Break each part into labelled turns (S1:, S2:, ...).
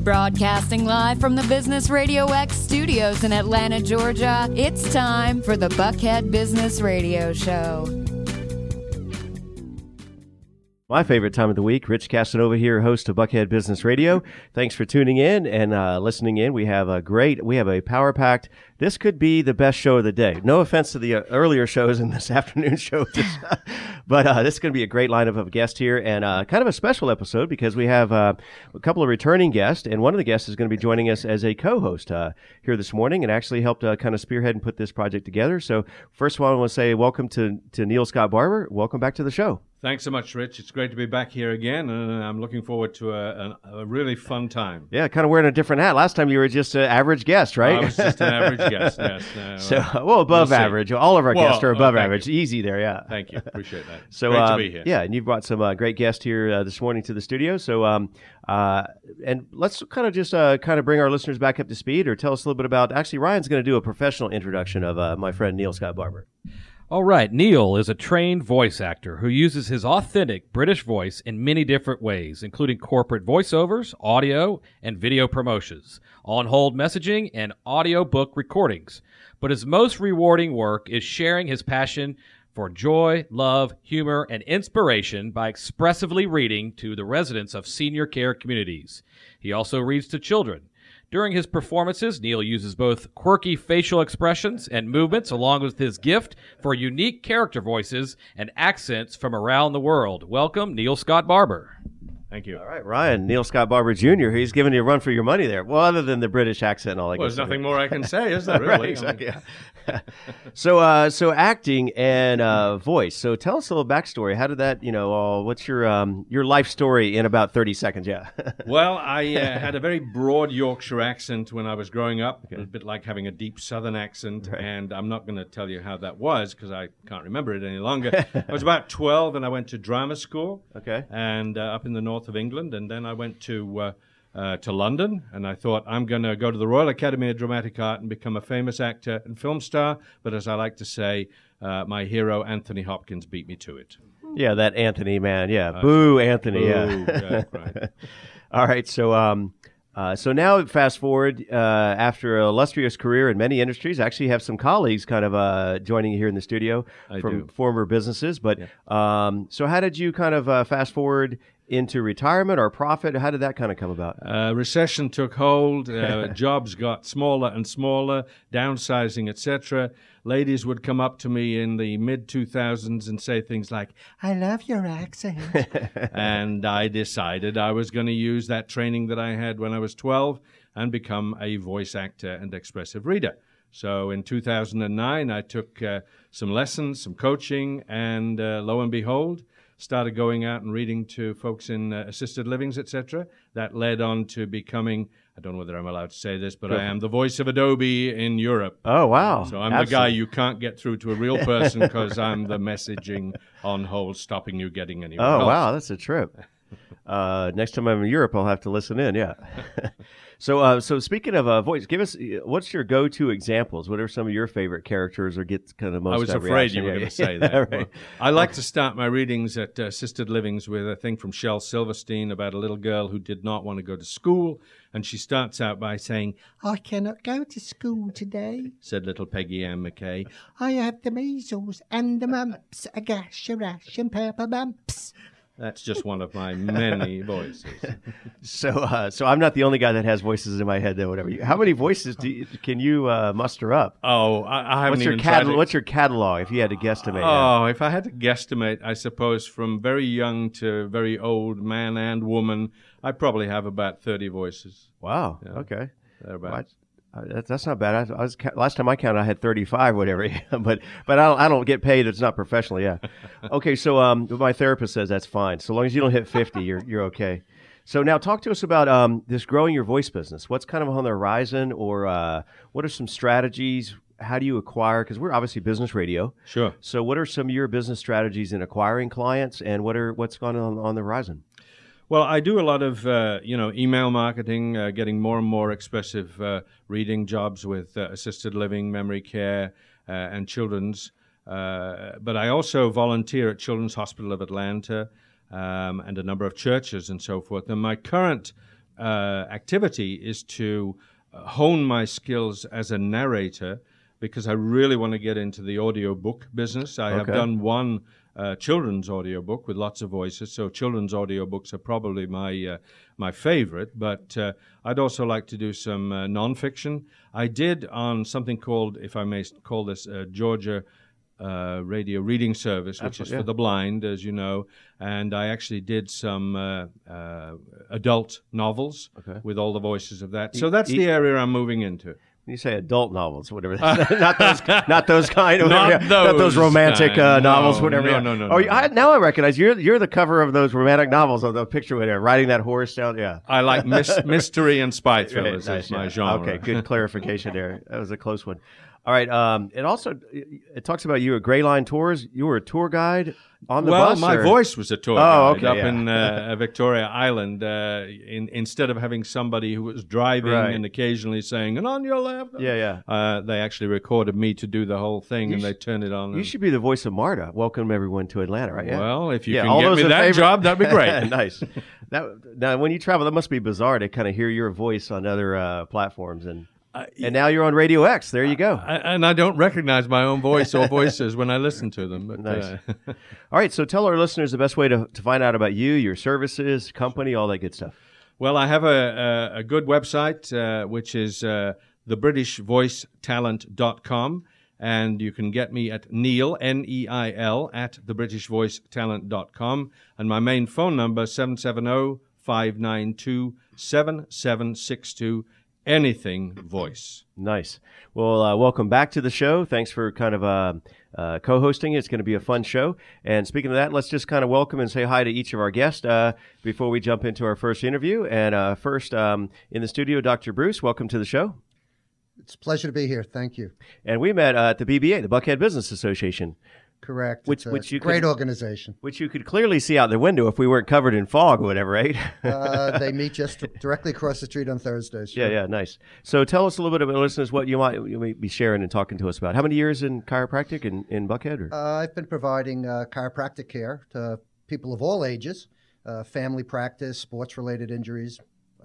S1: Broadcasting live from the Business Radio X studios in Atlanta, Georgia, it's time for the Buckhead Business Radio Show.
S2: My favorite time of the week. Rich Casanova here, host of Buckhead Business Radio. Thanks for tuning in and listening in. We have a power-packed, this could be the best show of the day. No offense to the earlier shows in this afternoon show, but this is going to be a great lineup of guests here and kind of a special episode because we have a couple of returning guests, and one of the guests is going to be joining us as a co-host here this morning and actually helped kind of spearhead and put this project together. So first of all, I want to say welcome to Neil Scott Barber. Welcome back to the show.
S3: Thanks so much, Rich. It's great to be back here again, and I'm looking forward to a really fun time.
S2: Yeah, kind of wearing a different hat. Last time you were just an average guest, right?
S3: I was just an average guest, yes.
S2: Above average. All of our guests are above average.
S3: You.
S2: Easy there, yeah.
S3: Thank you. Appreciate that.
S2: So,
S3: great to be here.
S2: Yeah, and you've brought some great guests here this morning to the studio. So, and let's kind of just bring our listeners back up to speed or tell us a little bit about, actually, Ryan's going to do a professional introduction of my friend Neil Scott Barber.
S4: All right, Neil is a trained voice actor who uses his authentic British voice in many different ways, including corporate voiceovers, audio and video promotions, on-hold messaging, and audiobook recordings. But his most rewarding work is sharing his passion for joy, love, humor, and inspiration by expressively reading to the residents of senior care communities. He also reads to children. During his performances, Neil uses both quirky facial expressions and movements along with his gift for unique character voices and accents from around the world. Welcome, Neil Scott Barber.
S3: Thank you.
S2: All right, Ryan, Neil Scott Barber Jr., he's giving you a run for your money there. Well, other than the British accent and all that.
S3: Well, there's nothing more I can say, is there, really?
S2: Right, exactly. Yeah. So acting and voice. So tell us a little backstory. How did that, what's your life story in about 30 seconds? Yeah.
S3: Well, I had a very broad Yorkshire accent when I was growing up. Okay. It was a bit like having a deep Southern accent, right. And I'm not going to tell you how that was because I can't remember it any longer. I was about 12 and I went to drama school.
S2: Okay.
S3: And up in the north of England, and then I went to London, and I thought I'm going to go to the Royal Academy of Dramatic Art and become a famous actor and film star. But as I like to say, my hero Anthony Hopkins beat me to it.
S2: Yeah, that Anthony man. Yeah, boo, Anthony.
S3: Boo.
S2: Yeah,
S3: right.
S2: All right, so now fast forward after an illustrious career in many industries. Actually, you have some colleagues kind of joining you here in the studio from former businesses. But so how did you kind of fast forward into retirement or profit? How did that kind of come about?
S3: Recession took hold. Jobs got smaller and smaller, downsizing, etc. Ladies would come up to me in the mid-2000s and say things like, "I love your accent." And I decided I was going to use that training that I had when I was 12 and become a voice actor and expressive reader. So in 2009, I took some lessons, some coaching, and lo and behold, started going out and reading to folks in assisted livings, etc. That led on to becoming, I don't know whether I'm allowed to say this, but I am the voice of Adobe in Europe.
S2: Oh, wow.
S3: So I'm the guy you can't get through to a real person because I'm the messaging on hold, stopping you getting anywhere else.
S2: Wow, that's a trip. Next time I'm in Europe, I'll have to listen in, yeah. So speaking of voice, give us, what's your go-to examples? What are some of your favorite characters or get kind of most
S3: I was afraid
S2: reaction?
S3: you were going to say that. Right. Well, I like to start my readings at assisted livings with a thing from Shel Silverstein about a little girl who did not want to go to school. And she starts out by saying, "I cannot go to school today," said little Peggy Ann McKay. "I have the measles and the mumps, a gash, a rash, and purple bumps." That's just one of my many voices.
S2: So I'm not the only guy that has voices in my head, though. Whatever. How many voices can you muster up?
S3: Oh, I haven't
S2: What's your catalog? If you had to guesstimate?
S3: Oh, if I had to guesstimate, I suppose from very young to very old, man and woman, I probably have about 30 voices.
S2: Wow.
S3: Yeah.
S2: Okay.
S3: Thereabouts.
S2: That's not bad. I was last time I counted, I had 35, whatever. but I don't get paid. It's not professional. Yeah. Okay. So my therapist says that's fine. So long as you don't hit 50, you're okay. So now talk to us about this growing your voice business. What's kind of on the horizon, or what are some strategies? How do you acquire? Because we're obviously business radio.
S3: Sure.
S2: So what are some of your business strategies in acquiring clients, and what's going on the horizon?
S3: Well, I do a lot of, email marketing, getting more and more expressive reading jobs with assisted living, memory care, and children's. But I also volunteer at Children's Hospital of Atlanta and a number of churches and so forth. And my current activity is to hone my skills as a narrator, because I really want to get into the audiobook business. I have done one children's audiobook with lots of voices, so children's audiobooks are probably my favorite, but I'd also like to do some nonfiction. I did on something called, if I may call this, Georgia Radio Reading Service, which is for the blind, as you know, and I actually did some adult novels with all the voices of that. So that's the area I'm moving into.
S2: You say adult novels, whatever. Not those kind of,
S3: Not
S2: those romantic novels, whatever.
S3: No.
S2: Now I recognize you're the cover of those romantic novels of the picture with her riding that horse down. Yeah,
S3: I like mystery and spy thrillers. Is my genre.
S2: Okay, good clarification there. That was a close one. All right. It talks about you at Gray Line Tours. You were a tour guide on the bus.
S3: Well, my voice was a tour guide up
S2: yeah.
S3: in Victoria Island. Instead of having somebody who was driving and occasionally saying, "And on your left," they actually recorded me to do the whole thing, and they turned it on.
S2: You should be the voice of Marta. Welcome everyone to Atlanta, right? Yeah.
S3: Well, if you can get me that job, that'd be great.
S2: Nice. Now, when you travel, that must be bizarre to kind of hear your voice on other platforms and now you're on Radio X. There you go.
S3: And I don't recognize my own voice or voices when I listen to them. But,
S2: nice. All right. So tell our listeners the best way to find out about you, your services, company, all that good stuff.
S3: Well, I have a good website, which is thebritishvoicetalent.com. And you can get me at Neil, Neil, at thebritishvoicetalent.com. And my main phone number, 770-592-7762. Anything voice.
S2: Nice. Well, welcome back to the show. Thanks for kind of co-hosting. It's going to be a fun show. And speaking of that, let's just kind of welcome and say hi to each of our guests before we jump into our first interview. And first, in the studio, Dr. Bruce, welcome to the show.
S5: It's a pleasure to be here. Thank you.
S2: And we met at the BBA, the Buckhead Business Association.
S5: Correct.
S2: Which
S5: you great organization.
S2: Which you could clearly see out the window if we weren't covered in fog or whatever, right?
S5: They meet just directly across the street on Thursdays. Sure.
S2: Yeah, nice. So tell us a little bit about, listeners, what you might be sharing and talking to us about. How many years in chiropractic in Buckhead?
S5: I've been providing chiropractic care to people of all ages, family practice, sports-related injuries,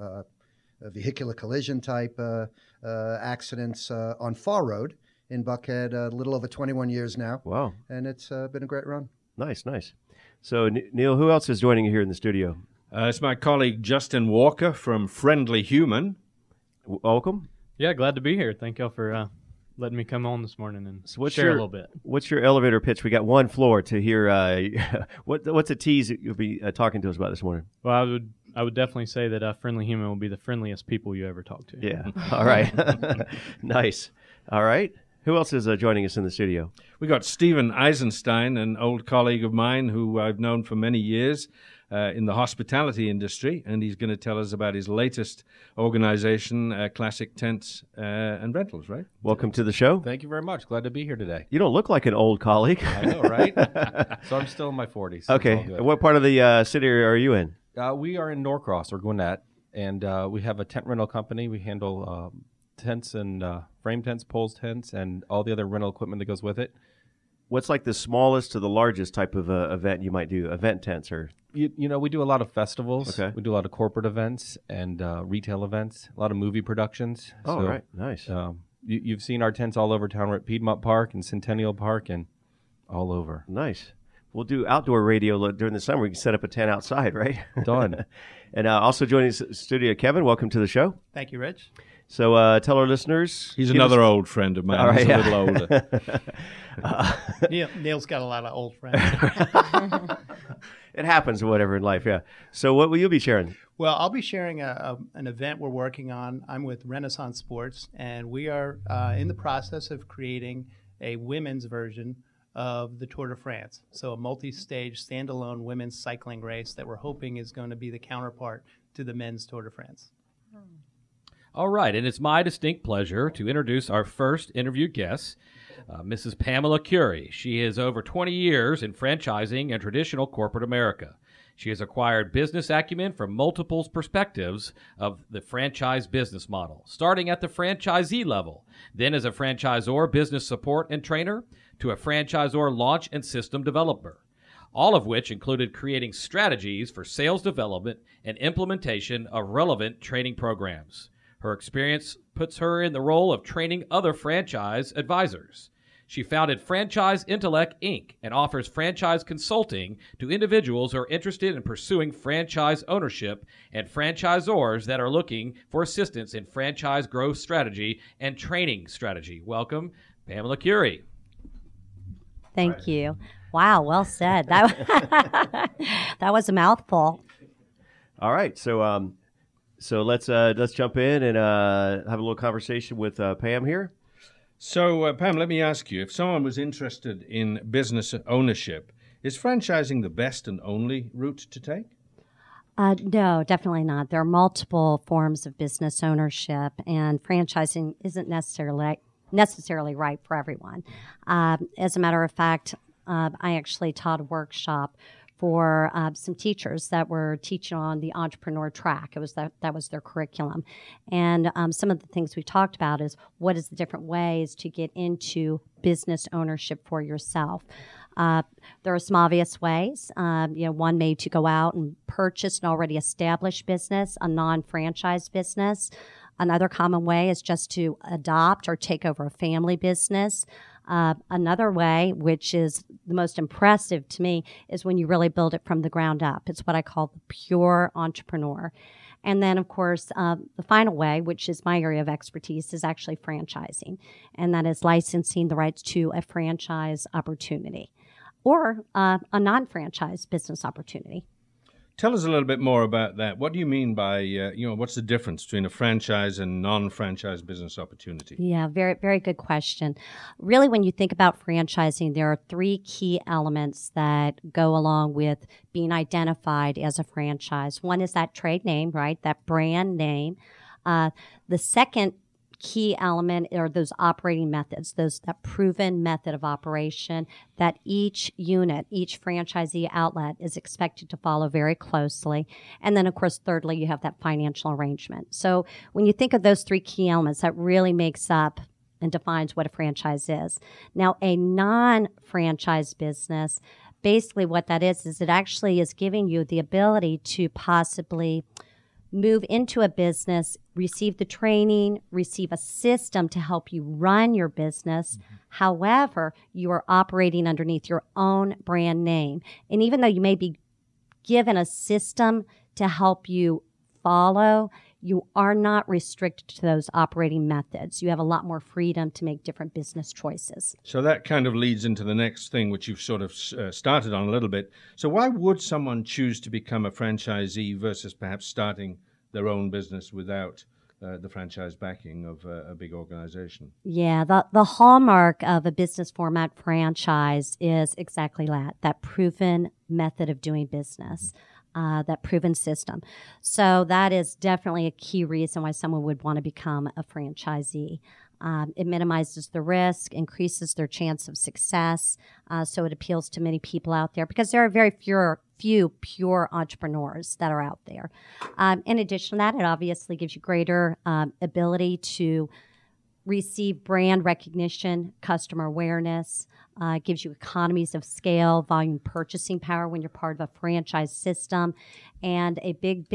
S5: vehicular collision type accidents on Far Road in Buckhead, a little over 21 years now.
S2: Wow.
S5: And it's been a great run.
S2: Nice. So, Neil, who else is joining you here in the studio?
S3: It's my colleague Justin Walker from Friendly Human.
S2: Welcome.
S6: Yeah, glad to be here. Thank y'all for letting me come on this morning and share a little bit.
S2: What's your elevator pitch? We got one floor to hear. What's a tease that you'll be talking to us about this morning?
S6: Well, I would definitely say that Friendly Human will be the friendliest people you ever talk to.
S2: Yeah. All right. Nice. All right. Who else is joining us in the studio?
S3: We got Stephen Eisenstein, an old colleague of mine who I've known for many years in the hospitality industry, and he's going to tell us about his latest organization, Classic Tents and Rentals, right?
S2: Welcome to the show.
S7: Thank you very much. Glad to be here today.
S2: You don't look like an old colleague.
S7: I know, right? So I'm still in my 40s.
S2: Okay. What part of the city are you in?
S7: We are in Norcross or Gwinnett, and we have a tent rental company. We handle tents and frame tents, poles tents, and all the other rental equipment that goes with it.
S2: What's like the smallest to the largest type of event you might do? Event tents or?
S7: You know, we do a lot of festivals.
S2: Okay.
S7: We do a lot of corporate events and retail events, a lot of movie productions.
S2: Oh,
S7: so,
S2: right. Nice.
S7: You've seen our tents all over town. We're at Piedmont Park and Centennial Park and all over.
S2: Nice. We'll do outdoor radio during the summer. We can set up a tent outside, right?
S7: Done.
S2: And also joining the studio, Kevin, welcome to the show.
S8: Thank you, Rich.
S2: So tell our listeners.
S3: He's another old friend of mine.
S2: All right,
S3: He's a little older.
S8: Neil's got a lot of old friends.
S2: It happens or whatever in life, yeah. So what will you be sharing?
S8: Well, I'll be sharing an event we're working on. I'm with Renaissance Sports, and we are in the process of creating a women's version of the Tour de France. So a multi-stage, standalone women's cycling race that we're hoping is going to be the counterpart to the men's Tour de France.
S4: All right, and it's my distinct pleasure to introduce our first interview guest, Mrs. Pamela Curie. She has over 20 years in franchising and traditional corporate America. She has acquired business acumen from multiple perspectives of the franchise business model, starting at the franchisee level, then as a franchisor business support and trainer, to a franchisor launch and system developer. all of which included creating strategies for sales development and implementation of relevant training programs. Her experience puts her in the role of training other franchise advisors. She founded Franchise Intellect, Inc. and offers franchise consulting to individuals who are interested in pursuing franchise ownership and franchisors that are looking for assistance in franchise growth strategy and training strategy. Welcome, Pamela Curie.
S9: Thank you. Wow, well said. That was a mouthful.
S2: All right, so let's jump in and have a little conversation with Pam here.
S3: So, Pam, let me ask you, if someone was interested in business ownership, is franchising the best and only route to take?
S9: No, definitely not. There are multiple forms of business ownership, and franchising isn't necessarily right for everyone. As a matter of fact, I actually taught a workshop for some teachers that were teaching on the entrepreneur track. It was that was their curriculum. And some of the things we talked about is what is the different ways to get into business ownership for yourself. There are some obvious ways. One may to go out and purchase an already established business, a non-franchise business. Another common way is just to adopt or take over a family business. Another way, which is the most impressive to me, is when you really build it from the ground up. It's what I call the pure entrepreneur. And then, of course, the final way, which is my area of expertise, is actually franchising. And that is licensing the rights to a franchise opportunity or a non-franchise business opportunity.
S3: Tell us a little bit more about that. What do you mean by, what's the difference between a franchise and non-franchise business opportunity?
S9: Yeah, very, very good question. Really, when you think about franchising, there are three key elements that go along with being identified as a franchise. One is that trade name, right? That brand name. The second key element are those operating methods, that proven method of operation that each unit, each franchisee outlet is expected to follow very closely. And then, of course, thirdly, you have that financial arrangement. So when you think of those three key elements, that really makes up and defines what a franchise is. Now, a non-franchise business, basically what that is it actually is giving you the ability to possibly move into a business, receive the training, receive a system to help you run your business. Mm-hmm. However, you are operating underneath your own brand name. And even though you may be given a system to help you follow, you are not restricted to those operating methods. You have a lot more freedom to make different business choices.
S3: So that kind of leads into the next thing, which you've sort of started on a little bit. So why would someone choose to become a franchisee versus perhaps starting their own business without the franchise backing of a big organization?
S9: Yeah, the hallmark of a business format franchise is exactly that proven method of doing business. That proven system. So that is definitely a key reason why someone would want to become a franchisee. It minimizes the risk, increases their chance of success. So it appeals to many people out there because there are very few pure entrepreneurs that are out there. In addition to that, it obviously gives you greater ability to receive brand recognition, customer awareness, gives you economies of scale, volume purchasing power when you're part of a franchise system, and a big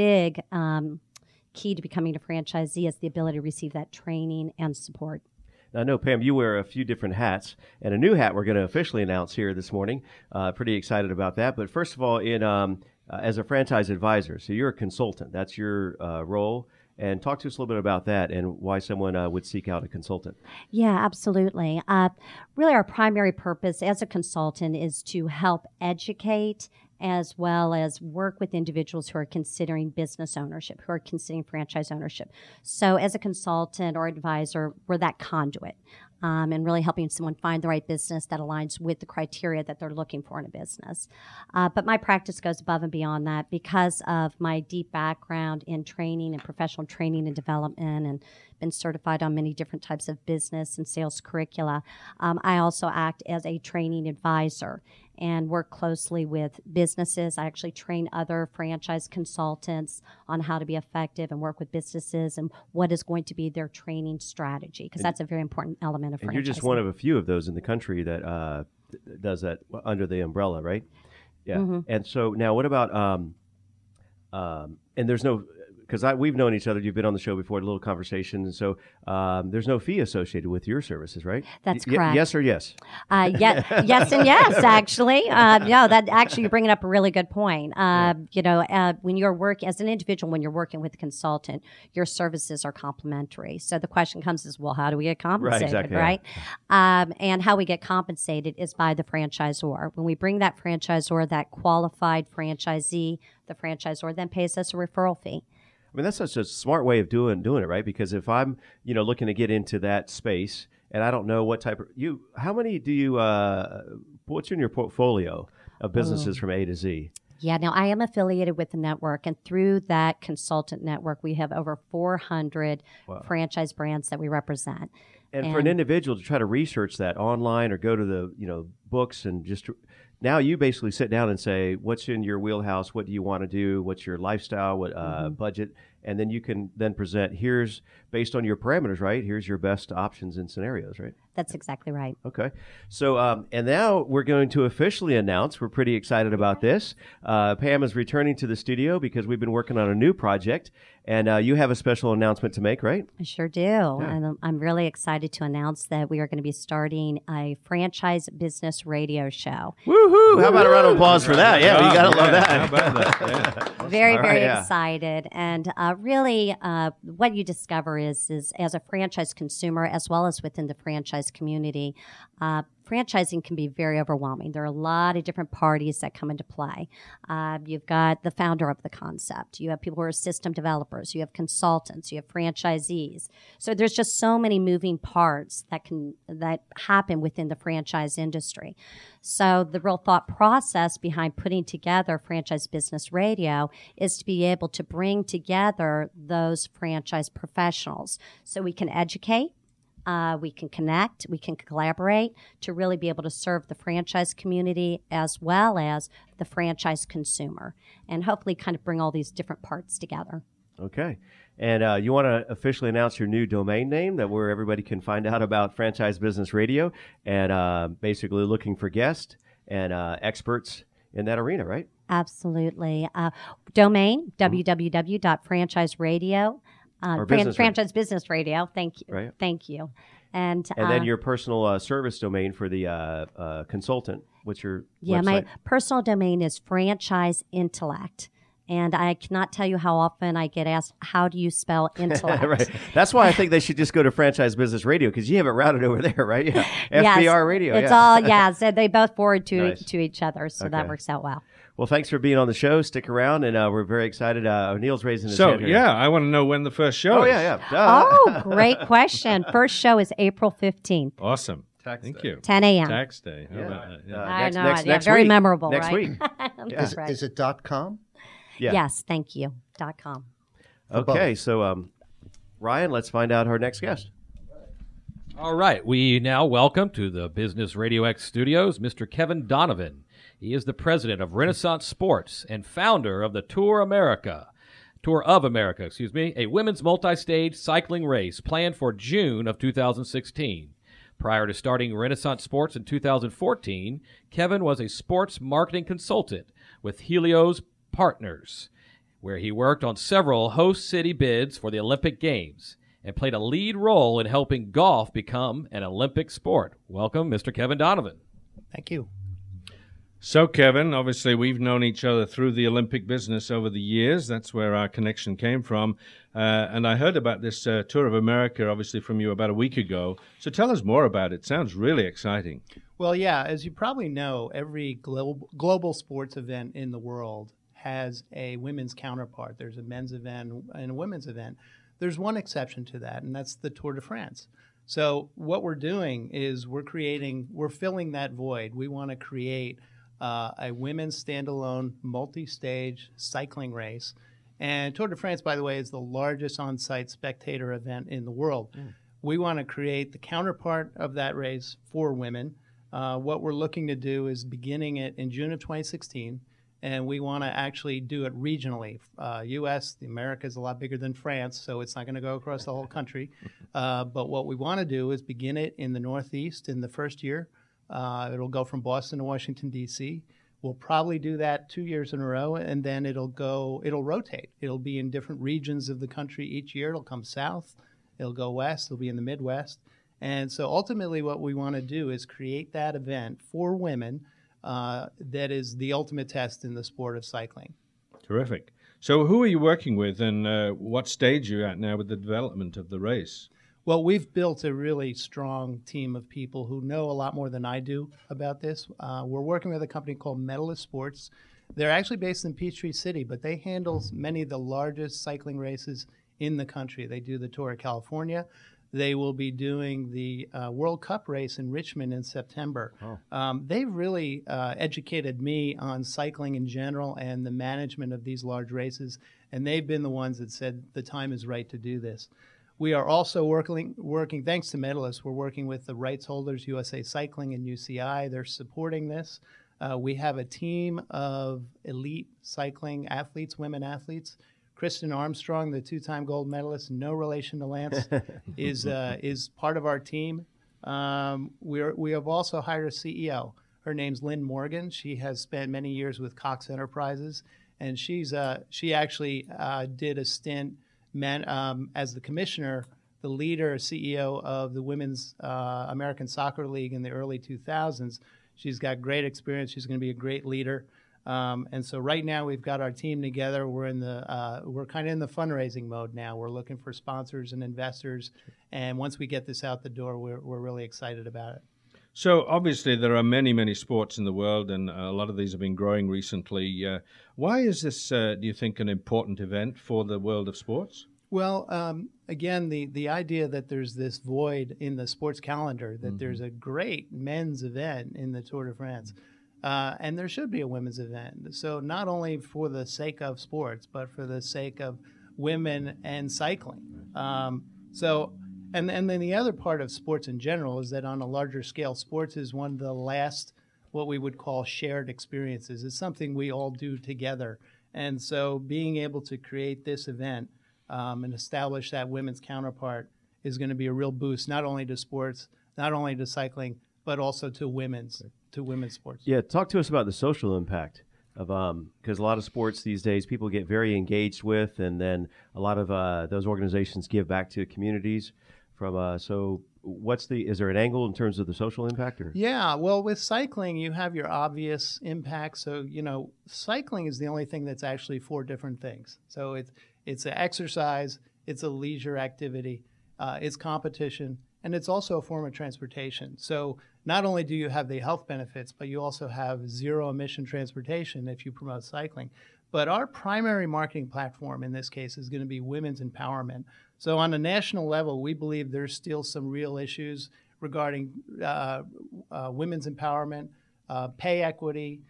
S9: key to becoming a franchisee is the ability to receive that training and support.
S2: Now, I know, Pam, you wear a few different hats, and a new hat we're going to officially announce here this morning. Pretty excited about that. But first of all, as a franchise advisor, so you're a consultant. That's your role. And talk to us a little bit about that and why someone would seek out a consultant.
S9: Yeah, absolutely. Really, our primary purpose as a consultant is to help educate as well as work with individuals who are considering business ownership, who are considering franchise ownership. So as a consultant or advisor, we're that conduit and really helping someone find the right business that aligns with the criteria that they're looking for in a business. But my practice goes above and beyond that because of my deep background in training and professional training and development and been certified on many different types of business and sales curricula. I also act as a training advisor and work closely with businesses. I actually train other franchise consultants on how to be effective and work with businesses and what is going to be their training strategy, because that's a very important element of franchising.
S2: And you're just one of a few of those in the country that does that under the umbrella, right? Yeah. And so now, what about and there's no, because we've known each other. You've been on the show before, a little conversation, and so there's no fee associated with your services, right?
S9: That's correct.
S2: Yes or yes?
S9: Yes and yes, actually. That actually you're bringing up a really good point. When you're as an individual, when you're working with a consultant, your services are complementary. So the question comes is, well, how do we get compensated, right? And how we get compensated is by the franchisor. When we bring that franchisor, that qualified franchisee, the franchisor then pays us a referral fee.
S2: I mean, that's such a smart way of doing it, right? Because if I'm, looking to get into that space, and I don't know what type of how many do you what's in your portfolio of businesses from A to Z?
S9: Yeah, now I am affiliated with the network, and through that consultant network, we have over 400 franchise brands that we represent.
S2: And for an individual to try to research that online or go to the books and just now you basically sit down and say, what's in your wheelhouse? What do you want to do? What's your lifestyle? What budget? And then you can then present, here's, based on your parameters, right? Here's your best options and scenarios, right?
S9: That's exactly right.
S2: Okay. So, and now we're going to officially announce, we're pretty excited about this. Pam is returning to the studio because we've been working on a new project, and you have a special announcement to make, right?
S9: I sure do. Yeah. And I'm really excited to announce that we are going to be starting a franchise business radio show.
S2: Woohoo! How about a round of applause for that? Yeah, you got to love that.
S3: How about that? Yeah.
S9: Very excited. And really, what you discover is as a franchise consumer, as well as within the franchise community, franchising can be very overwhelming. There are a lot of different parties that come into play. You've got the founder of the concept. You have people who are system developers. You have consultants. You have franchisees. So there's just so many moving parts that happen within the franchise industry. So the real thought process behind putting together Franchise Business Radio is to be able to bring together those franchise professionals so we can educate, we can connect, we can collaborate to really be able to serve the franchise community as well as the franchise consumer, and hopefully kind of bring all these different parts together.
S2: Okay. And you want to officially announce your new domain name where everybody can find out about Franchise Business Radio and basically looking for guests and experts in that arena, right?
S9: Absolutely. Domain, www.franchiseradio. Franchise Business Radio. Thank you.
S2: Right.
S9: Thank you. And
S2: then your personal service domain for the consultant. What's your website?
S9: My personal domain is Franchise Intellect. And I cannot tell you how often I get asked, how do you spell intellect?
S2: Right. That's why I think they should just go to Franchise Business Radio, because you have it routed over there, right? Yeah. FBR Radio.
S9: It's all, so they both forward to each other, so that works out well.
S2: Well, thanks for being on the show. Stick around, and we're very excited. O'Neill's raising his hand here.
S3: So, I want to know when the first show is.
S2: Yeah.
S9: Oh, great question. First show is April 15th.
S3: Awesome.
S2: Tax
S3: Thank
S2: Day.
S3: you.
S9: 10 a.m.
S3: Tax Day. How about that? Yeah.
S9: I know.
S2: Next
S9: very
S2: week.
S9: memorable,
S2: next
S9: right?
S2: week.
S5: Is it .com?
S2: Yeah.
S9: Yes, thank you. .com.
S2: Okay, so Ryan, let's find out our next guest.
S4: All right, we now welcome to the Business Radio X studios Mr. Kevin Donovan. He is the president of Renaissance Sports and founder of the Tour of America, a women's multi-stage cycling race planned for June of 2016. Prior to starting Renaissance Sports in 2014, Kevin was a sports marketing consultant with Helios Partners, where he worked on several host city bids for the Olympic Games and played a lead role in helping golf become an Olympic sport. Welcome, Mr. Kevin Donovan.
S8: Thank you.
S3: So, Kevin, obviously we've known each other through the Olympic business over the years. That's where our connection came from. And I heard about this Tour of America, obviously, from you about a week ago. So tell us more about it. Sounds really exciting.
S8: Well, yeah, as you probably know, every global sports event in the world has a women's counterpart. There's a men's event and a women's event. There's one exception to that, and that's the Tour de France. So what we're doing is we're filling that void. We want to create a women's standalone multi-stage cycling race. And Tour de France, by the way, is the largest on-site spectator event in the world. We want to create the counterpart of that race for women. What we're looking to do is beginning it in June of 2016. And we want to actually do it regionally. U.S., the America is a lot bigger than France, so it's not going to go across the whole country. But what we want to do is begin it in the Northeast in the first year. It'll go from Boston to Washington, D.C. We'll probably do that 2 years in a row, and then it'll rotate. It'll be in different regions of the country each year. It'll come south, it'll go west, it'll be in the Midwest. And so ultimately what we want to do is create that event for women that is the ultimate test in the sport of cycling.
S3: Terrific. So who are you working with, and what stage are you at now with the development of the race?
S8: Well, we've built a really strong team of people who know a lot more than I do about this. We're working with a company called Medalist Sports. They're actually based in Peachtree City, but they handle many of the largest cycling races in the country. They do the Tour of California. They will be doing the World Cup race in Richmond in September. Oh. They've really educated me on cycling in general and the management of these large races, and they've been the ones that said the time is right to do this. We are also working, thanks to Medalist, we're working with the rights holders, USA Cycling and UCI. They're supporting this. We have a team of elite cycling athletes, women athletes. Kristen Armstrong, the two-time gold medalist, no relation to Lance, is part of our team. We have also hired a CEO. Her name's Lynn Morgan. She has spent many years with Cox Enterprises, and she actually did a stint as the commissioner, the leader, CEO of the Women's American Soccer League in the early 2000s. She's got great experience. She's going to be a great leader. And so right now we've got our team together. We're kind of in the fundraising mode now. We're looking for sponsors and investors. And once we get this out the door, we're really excited about it.
S3: So obviously there are many, many sports in the world, and a lot of these have been growing recently. Why is this, do you think, an important event for the world of sports?
S8: Well, again, the idea that there's this void in the sports calendar, that there's a great men's event in the Tour de France, and there should be a women's event. So not only for the sake of sports, but for the sake of women and cycling. And then the other part of sports in general is that on a larger scale, sports is one of the last, what we would call shared experiences. It's something we all do together. And so being able to create this event and establish that women's counterpart is going to be a real boost, not only to sports, not only to cycling, but also to women's sports.
S2: Yeah, talk to us about the social impact of because a lot of sports these days people get very engaged with, and then a lot of those organizations give back to communities. So is there an angle in terms of the social impact? Or?
S8: Yeah, well, with cycling, you have your obvious impact. So, cycling is the only thing that's actually 4 different things. So it's an exercise, it's a leisure activity, it's competition, and it's also a form of transportation. So not only do you have the health benefits, but you also have zero emission transportation if you promote cycling. But our primary marketing platform in this case is going to be women's empowerment. So on a national level, we believe there's still some real issues regarding women's empowerment, pay equity,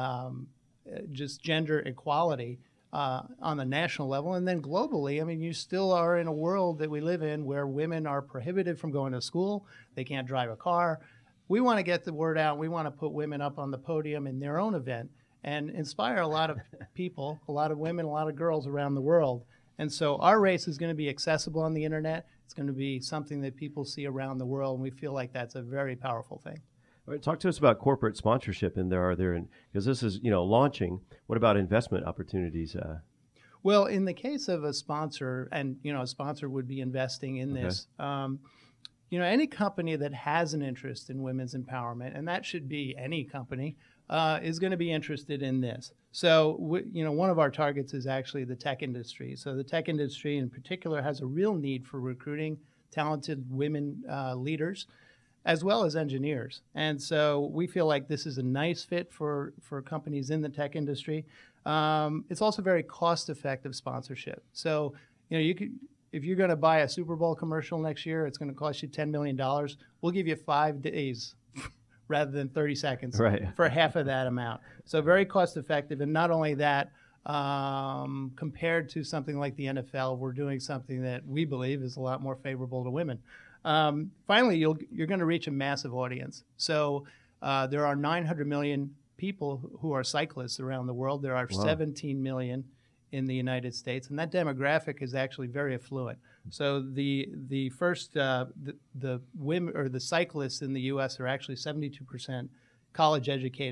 S8: just gender equality on the national level. And then globally, I mean, you still are in a world that we live in where women are prohibited from going to school. They can't drive a car. We want to get the word out. We want to put women up on the podium in their own event and inspire a lot of people, a lot of women, a lot of girls around the world. And so our race is going to be accessible on the internet. It's going to be something that people see around the world, and we feel like that's a very powerful thing.
S2: All right, talk to us about corporate sponsorship because this is launching. What about investment opportunities?
S8: Well, in the case of a sponsor, and a sponsor would be investing in this. Any company that has an interest in women's empowerment, and that should be any company, is going to be interested in this. So, one of our targets is actually the tech industry. So the tech industry in particular has a real need for recruiting talented women leaders, as well as engineers. And so we feel like this is a nice fit for companies in the tech industry. It's also very cost-effective sponsorship. So, if you're going to buy a Super Bowl commercial next year, it's going to cost you $10 million. We'll give you 5 days rather than 30 seconds for half of that amount. So very cost-effective. And not only that, compared to something like the NFL, we're doing something that we believe is a lot more favorable to women. Finally, you're going to reach a massive audience. So there are 900 million people who are cyclists around the world. There are 17 million in the United States, and that demographic is actually very affluent. So the women or the cyclists in the U.S. are actually 72% college educated,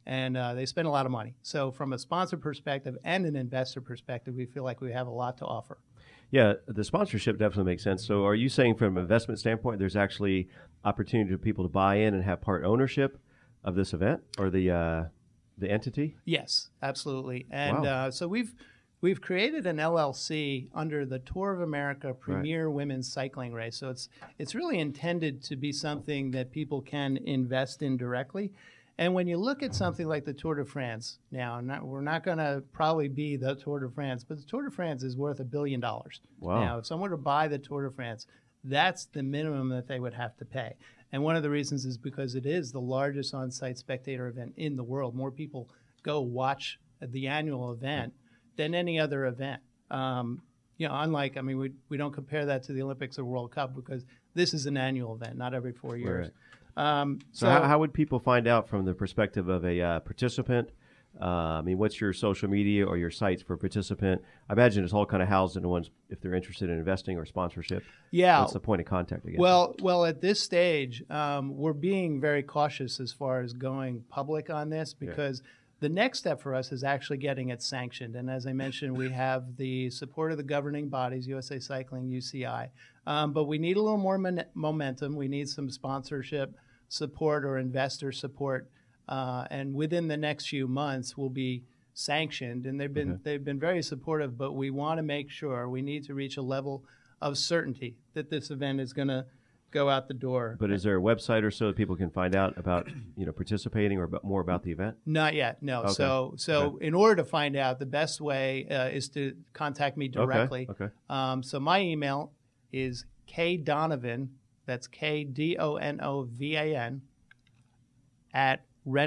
S8: and they spend a lot of money. So from a sponsor perspective and an investor perspective, we feel like we have a lot to offer.
S2: Yeah, the sponsorship definitely makes sense. So are you saying from an investment standpoint, there's actually opportunity for people to buy in and have part ownership of this event or the entity?
S8: Yes, absolutely. And
S2: Wow.
S8: So we've created an LLC under the Tour of America Premier Women's Cycling Race. So it's really intended to be something that people can invest in directly. And when you look at something like the Tour de France, now we're not going to probably be the Tour de France, but the Tour de France is worth $1 billion.
S2: Wow.
S8: Now, if someone were to buy the Tour de France, that's the minimum that they would have to pay. And one of the reasons is because it is the largest on-site spectator event in the world. More people go watch the annual event than any other event. Unlike, we don't compare that to the Olympics or World Cup because this is an annual event, not every 4 years.
S2: Right. So how would people find out from the perspective of a participant? What's your social media or your sites for a participant? I imagine it's all kind of housed into ones if they're interested in investing or sponsorship.
S8: Yeah.
S2: What's the point of contact, I guess?
S8: Well, at this stage, we're being very cautious as far as going public on this because the next step for us is actually getting it sanctioned. And as I mentioned, we have the support of the governing bodies, USA Cycling, UCI. But we need a little more momentum. We need some sponsorship support or investor support. And within the next few months, we'll be sanctioned. And they've been very supportive, but we want to make sure we need to reach a level of certainty that this event is going to go out the door.
S2: But is there a website or so that people can find out about, participating or more about the event?
S8: Not yet, no.
S2: Okay.
S8: So in order to find out, the best way is to contact me directly.
S2: Okay.
S8: So my email is kdonovan, that's KDONOVAN, at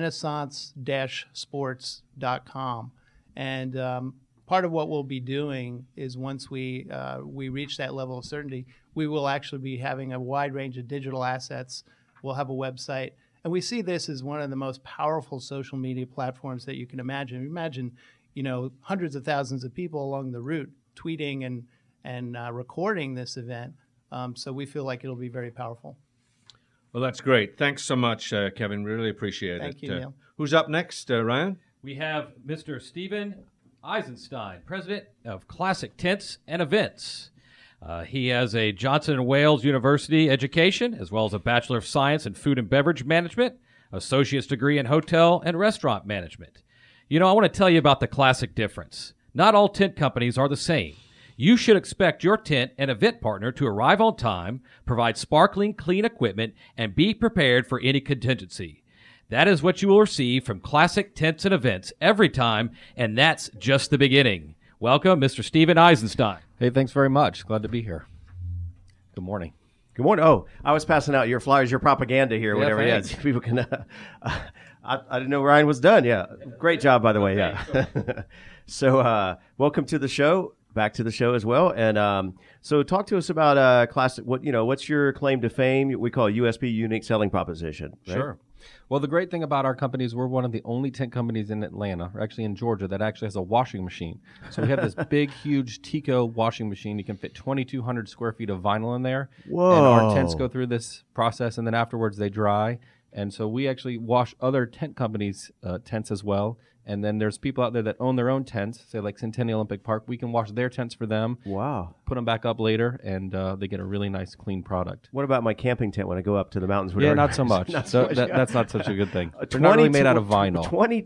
S8: renaissance-sports.com. And part of what we'll be doing is once we reach that level of certainty, we will actually be having a wide range of digital assets. We'll have a website. And we see this as one of the most powerful social media platforms that you can imagine. Imagine, hundreds of thousands of people along the route tweeting and recording this event. So we feel like it'll be very powerful.
S3: Well, that's great. Thanks so much, Kevin. Really appreciate it.
S8: Thank you, Neil.
S3: Who's up next, Ryan?
S4: We have Mr. Steven Eisenstein, president of Classic Tents and Events. He has a Johnson & Wales University education, as well as a Bachelor of Science in Food and Beverage Management, associate's degree in Hotel and Restaurant Management. I want to tell you about the classic difference. Not all tent companies are the same. You should expect your tent and event partner to arrive on time, provide sparkling clean equipment, and be prepared for any contingency. That is what you will receive from Classic Tents and Events every time, and that's just the beginning. Welcome, Mr. Steven Eisenstein.
S7: Hey, thanks very much. Glad to be here. Good morning.
S2: Good morning. Oh, I was passing out your flyers, your propaganda here, whatever.
S7: Thanks.
S2: Yeah, people can. I didn't know Ryan was done. Yeah, great job, by the way. Yeah. So, welcome to the show. Back to the show as well. And so talk to us about Classic. What's your claim to fame? We call it USP, unique selling proposition. Right?
S7: Sure. Well, the great thing about our company is we're one of the only tent companies in Atlanta, or actually in Georgia, that actually has a washing machine. So we have this big, huge Tico washing machine. You can fit 2,200 square feet of vinyl in there.
S2: Whoa.
S7: And our tents go through this process, and then afterwards they dry. And so we actually wash other tent companies' tents as well. And then there's people out there that own their own tents, say like Centennial Olympic Park. We can wash their tents for them.
S2: Wow.
S7: Put them back up later, and they get a really nice, clean product.
S2: What about my camping tent when I go up to the mountains?
S7: Yeah, not so much.
S2: Not so much.
S7: That's not such a good thing. They're not really made out of vinyl.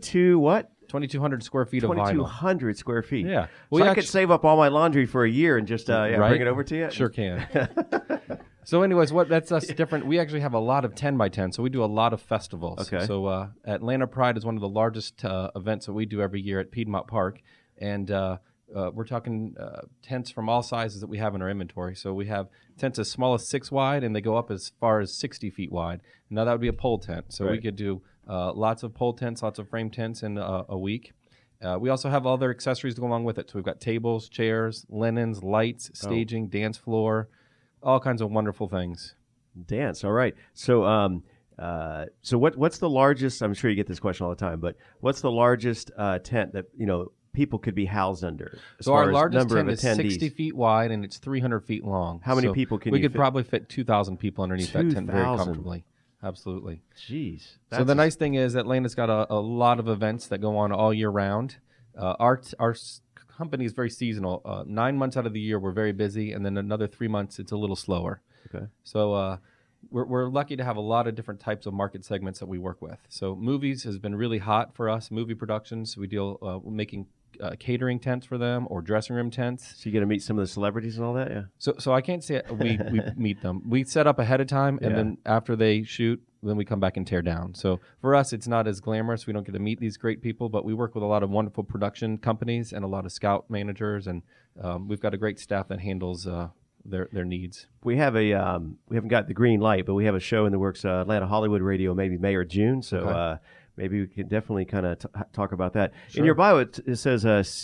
S2: 2,200
S7: square feet of vinyl.
S2: 2,200 square feet.
S7: Yeah.
S2: So I could save up all my laundry for a year and just bring it over to you?
S7: Sure can. So anyways, that's us different. We actually have a lot of 10 by 10, so we do a lot of festivals.
S2: Okay.
S7: So Atlanta Pride is one of the largest events that we do every year at Piedmont Park. And we're talking tents from all sizes that we have in our inventory. So we have tents as small as 6 wide, and they go up as far as 60 feet wide. Now that would be a pole tent. So we could do lots of pole tents, lots of frame tents in a week. We also have other accessories to go along with it. So we've got tables, chairs, linens, lights, staging, dance floor, all kinds of wonderful things.
S2: Dance, all right. So what's the largest? I'm sure you get this question all the time, but what's the largest tent that people could be housed under?
S7: So our largest tent is 60 feet wide and it's 300 feet long.
S2: How many people can
S7: we
S2: you
S7: could
S2: fit?
S7: Probably fit 2,000 people underneath that tent very comfortably. Absolutely.
S2: Jeez.
S7: So the nice thing is Atlanta's got a lot of events that go on all year round. Our company is very seasonal. 9 months out of the year, we're very busy, and then another 3 months, it's a little slower.
S2: Okay.
S7: So we're lucky to have a lot of different types of market segments that we work with. So movies has been really hot for us, movie productions. We deal making catering tents for them or dressing room tents.
S2: So you get to meet some of the celebrities and all that, yeah?
S7: So I can't say we meet them. We set up ahead of time, and then after they shoot, then we come back and tear down. So for us, it's not as glamorous. We don't get to meet these great people, but we work with a lot of wonderful production companies and a lot of scout managers, and we've got a great staff that handles their needs.
S2: We have we haven't got the green light, but we have a show in the works, Atlanta Hollywood Radio, maybe May or June. So maybe we can definitely kind of talk about that.
S7: Sure.
S2: In your bio, it says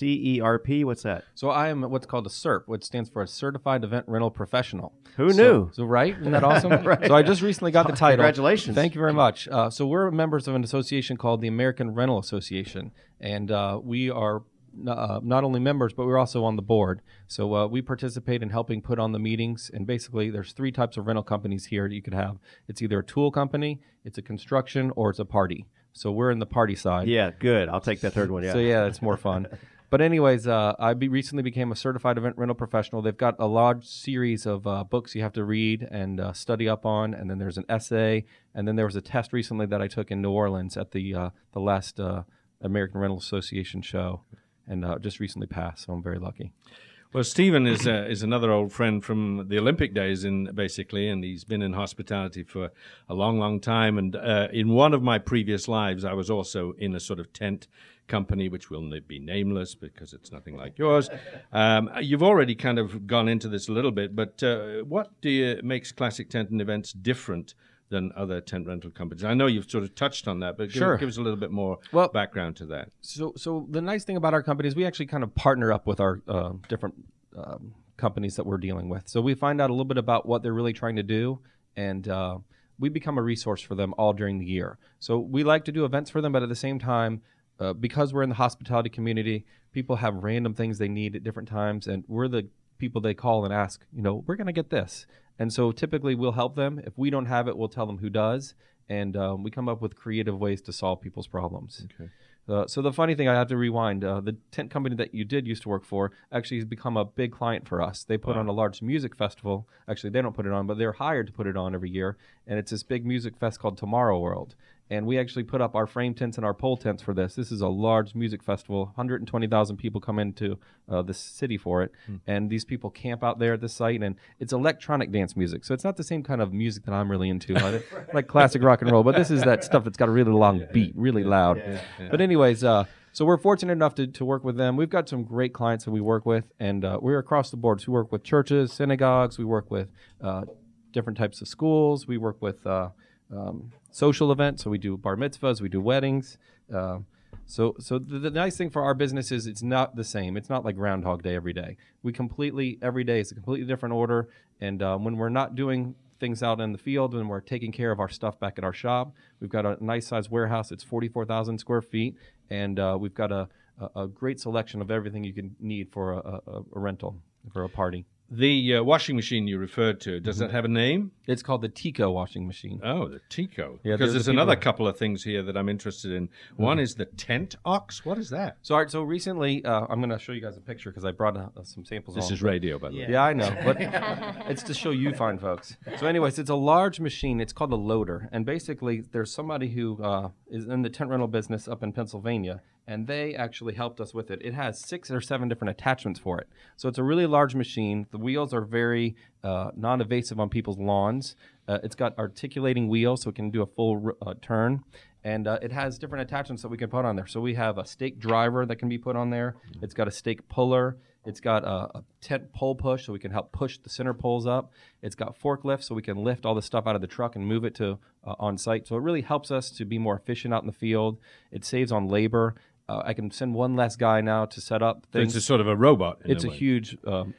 S2: CERP. What's that?
S7: So I am what's called a CERP, which stands for a Certified Event Rental Professional.
S2: Who knew?
S7: So right? Isn't that awesome?
S2: Right.
S7: So I just recently got the title.
S2: Congratulations.
S7: Thank you very much. So we're members of an association called the American Rental Association, and we are not only members, but we're also on the board. So we participate in helping put on the meetings. And basically, there's 3 types of rental companies here that you could have. It's either a tool company, it's a construction, or it's a party. So we're in the party side.
S2: Yeah, good. I'll take that third one, yeah.
S7: So yeah, it's more fun. But anyways, I recently became a certified event rental professional. They've got a large series of books you have to read and study up on, and then there's an essay, and then there was a test recently that I took in New Orleans at the last American Rental Association show, and just recently passed, so I'm very lucky.
S3: Well, Stephen is another old friend from the Olympic days, basically, and he's been in hospitality for a long, long time. And in one of my previous lives, I was also in a sort of tent company, which will be nameless because it's nothing like yours. You've already kind of gone into this a little bit, but what makes Classic Tent and Events different than other tent rental companies? I know you've sort of touched on that, but give us a little bit more background to that.
S7: So the nice thing about our company is we actually kind of partner up with our different companies that we're dealing with. So we find out a little bit about what they're really trying to do, and we become a resource for them all during the year. So we like to do events for them, but at the same time, because we're in the hospitality community, people have random things they need at different times, and we're the people they call and ask, we're going to get this. And so typically we'll help them. If we don't have it, we'll tell them who does. And we come up with creative ways to solve people's problems.
S2: Okay.
S7: So the funny thing, I have to rewind, the tent company that you did used to work for actually has become a big client for us. They put on a large music festival. Actually, they don't put it on, but they're hired to put it on every year. And it's this big music fest called Tomorrow World. And we actually put up our frame tents and our pole tents for this. This is a large music festival. 120,000 people come into the city for it. And these people camp out there at the site. And it's electronic dance music. So it's not the same kind of music that I'm really into, like classic rock and roll. But this is that stuff that's got a really long beat, really loud. Yeah. But anyways, so we're fortunate enough to work with them. We've got some great clients that we work with. And we're across the board. So we work with churches, synagogues. We work with different types of schools. We work with social events, so we do bar mitzvahs, we do weddings. So the nice thing for our business is it's not the same. It's not like Groundhog Day every day. Every day is a completely different order. And when we're not doing things out in the field, when we're taking care of our stuff back at our shop, we've got a nice size warehouse. It's 44,000 square feet, and we've got a great selection of everything you can need for a rental, for a party.
S3: The washing machine you referred to, does that have a name?
S7: It's called the Tico washing machine.
S3: Oh, the Tico.
S7: Yeah,
S3: because there's another couple of things here that I'm interested in. One is the tent ox. What is that?
S7: So recently, I'm going to show you guys a picture because I brought some samples.
S3: This is radio, by the way.
S7: Yeah, I know, but it's to show you fine folks. So anyways, it's a large machine. It's called a loader. And basically, there's somebody who is in the tent rental business up in Pennsylvania, and they actually helped us with it. It has 6 or 7 different attachments for it. So it's a really large machine. The wheels are very non-evasive on people's lawns. It's got articulating wheels, so it can do a full turn. And it has different attachments that we can put on there. So we have a stake driver that can be put on there. It's got a stake puller. It's got a tent pole push, so we can help push the center poles up. It's got forklifts, so we can lift all the stuff out of the truck and move it to on site. So it really helps us to be more efficient out in the field. It saves on labor. I can send one less guy now to set up things.
S3: So it's a sort of a robot.
S7: It's a huge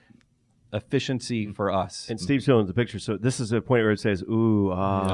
S7: efficiency for us.
S2: And Steve's showing the picture, so this is a point where it says "ooh,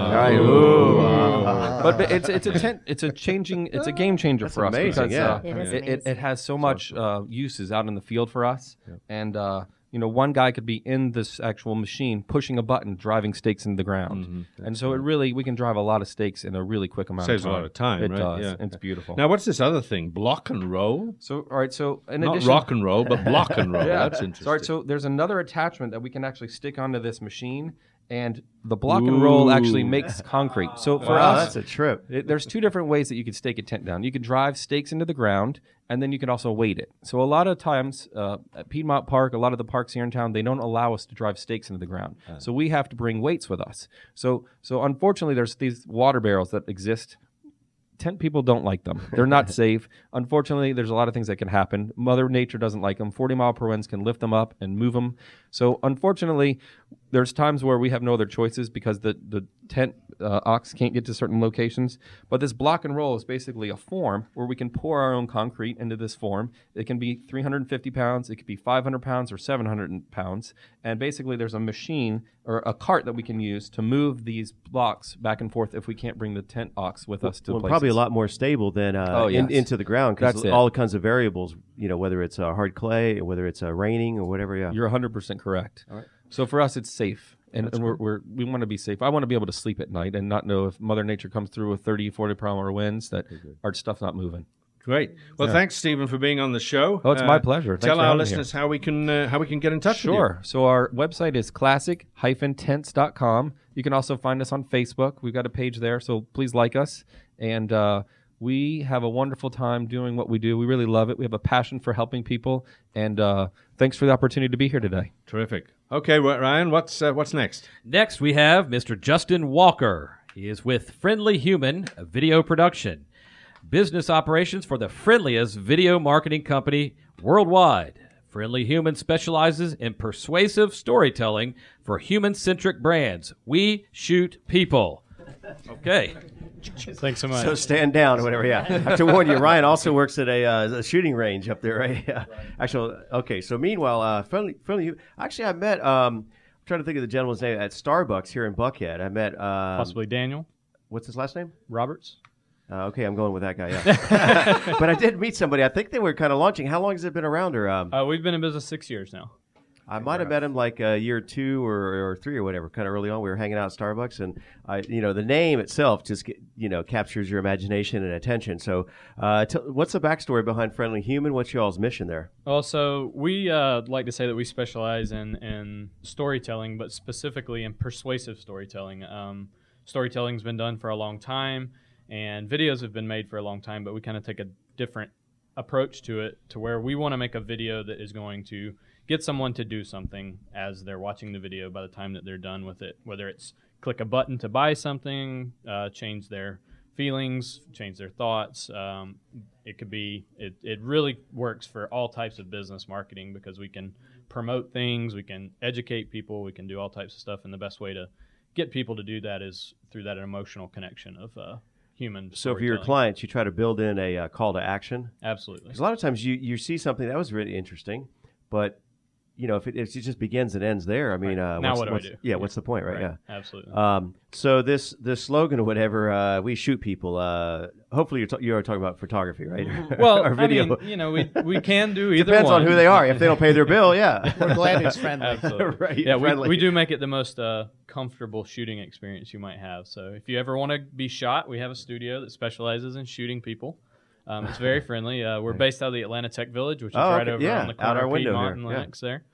S7: But it's a game changer for us
S2: amazing,
S7: because
S9: It is amazing.
S7: it has so much uses out in the field for us, and one guy could be in this actual machine pushing a button, driving steaks into the ground.
S3: Mm-hmm.
S7: And so we can drive a lot of steaks in a really quick amount
S3: Saves
S7: of time.
S3: a lot of time,
S7: It
S3: right?
S7: does.
S3: Yeah.
S7: It's beautiful.
S3: Now, what's this other thing? Block and roll?
S7: So, all right, so in
S3: Not
S7: addition...
S3: rock and roll, but block and roll. That's interesting.
S7: All right, so there's another attachment that we can actually stick onto this machine, and the block and roll actually makes concrete. So for
S2: Wow,
S7: us,
S2: that's a trip.
S7: there's two different ways that you could stake a tent down. You could drive stakes into the ground, and then you can also weight it. So a lot of times at Piedmont Park, a lot of the parks here in town, they don't allow us to drive stakes into the ground. So we have to bring weights with us. So unfortunately, there's these water barrels that exist. Tent people don't like them. They're not safe. Unfortunately, there's a lot of things that can happen. Mother Nature doesn't like them. 40-mile-per winds can lift them up and move them. So unfortunately, there's times where we have no other choices because the tent ox can't get to certain locations. But this block and roll is basically a form where we can pour our own concrete into this form. It can be 350 pounds. It could be 500 pounds or 700 pounds. And basically, there's a machine or a cart that we can use to move these blocks back and forth if we can't bring the tent ox with us to places.
S2: Probably a lot more stable than into the ground because all kinds of variables, whether it's hard clay, or whether it's raining or whatever. Yeah,
S7: you're 100% correct. All right. So for us, it's safe. And we want to be safe. I want to be able to sleep at night and not know if Mother Nature comes through with 30, 40-mile-per-hour winds that our stuff's not moving.
S3: Great. Well, thanks, Stephen, for being on the show.
S7: Oh, it's my pleasure.
S3: Tell our listeners how we can get in touch with you.
S7: Sure. So our website is classic-tents.com. You can also find us on Facebook. We've got a page there, so please like us. And we have a wonderful time doing what we do. We really love it. We have a passion for helping people. And thanks for the opportunity to be here today.
S3: Terrific. Okay, well, Ryan, what's next?
S4: Next, we have Mr. Justin Walker. He is with Friendly Human Video Production, business operations for the friendliest video marketing company worldwide. Friendly Human specializes in persuasive storytelling for human-centric brands. We shoot people. Okay.
S6: Thanks so much.
S2: So stand down or whatever. Yeah. I have to warn you, Ryan also works at a shooting range up there, right? Yeah. Actually, okay. So meanwhile, friendly. Actually, I met. I'm trying to think of the gentleman's name at Starbucks here in Buckhead. I met
S6: possibly Daniel.
S2: What's his last name?
S6: Roberts.
S2: Okay, I'm going with that guy. Yeah. But I did meet somebody. I think they were kind of launching. How long has it been around? Or
S6: we've been in business 6 years now.
S2: I might have met him like a year or two or three or whatever, kind of early on. We were hanging out at Starbucks, and the name itself just captures your imagination and attention. So, what's the backstory behind Friendly Human? What's y'all's mission there?
S6: Well, so we like to say that we specialize in storytelling, but specifically in persuasive storytelling. Storytelling's been done for a long time, and videos have been made for a long time, but we kind of take a different approach to it, to where we want to make a video that is going to get someone to do something as they're watching the video by the time that they're done with it, whether it's click a button to buy something, change their feelings, change their thoughts. It could be, it really works for all types of business marketing because we can promote things, we can educate people, we can do all types of stuff, and the best way to get people to do that is through that emotional connection of human.
S2: So for your clients, you try to build in a call to action?
S6: Absolutely.
S2: Because a lot of times you see something that was really interesting, but if it just begins and ends there, I mean,
S6: now what do I do?
S2: Yeah, what's the point, right? Yeah,
S6: absolutely.
S2: So this slogan or whatever, we shoot people. Hopefully, you're talking about photography, right?
S6: Well,
S2: or video.
S6: I mean, we can do either.
S2: Depends on who they are. If they don't pay their bill, yeah.
S8: We're glad it's friendly.
S6: Absolutely.
S2: Right.
S6: Yeah,
S2: friendly.
S6: we do make it the most comfortable shooting experience you might have. So if you ever want to be shot, we have a studio that specializes in shooting people. It's very friendly. We're based out of the Atlanta Tech Village, which is right over on the corner
S2: out our
S6: of
S2: window
S6: Piedmont
S2: here.
S6: and Lennox there.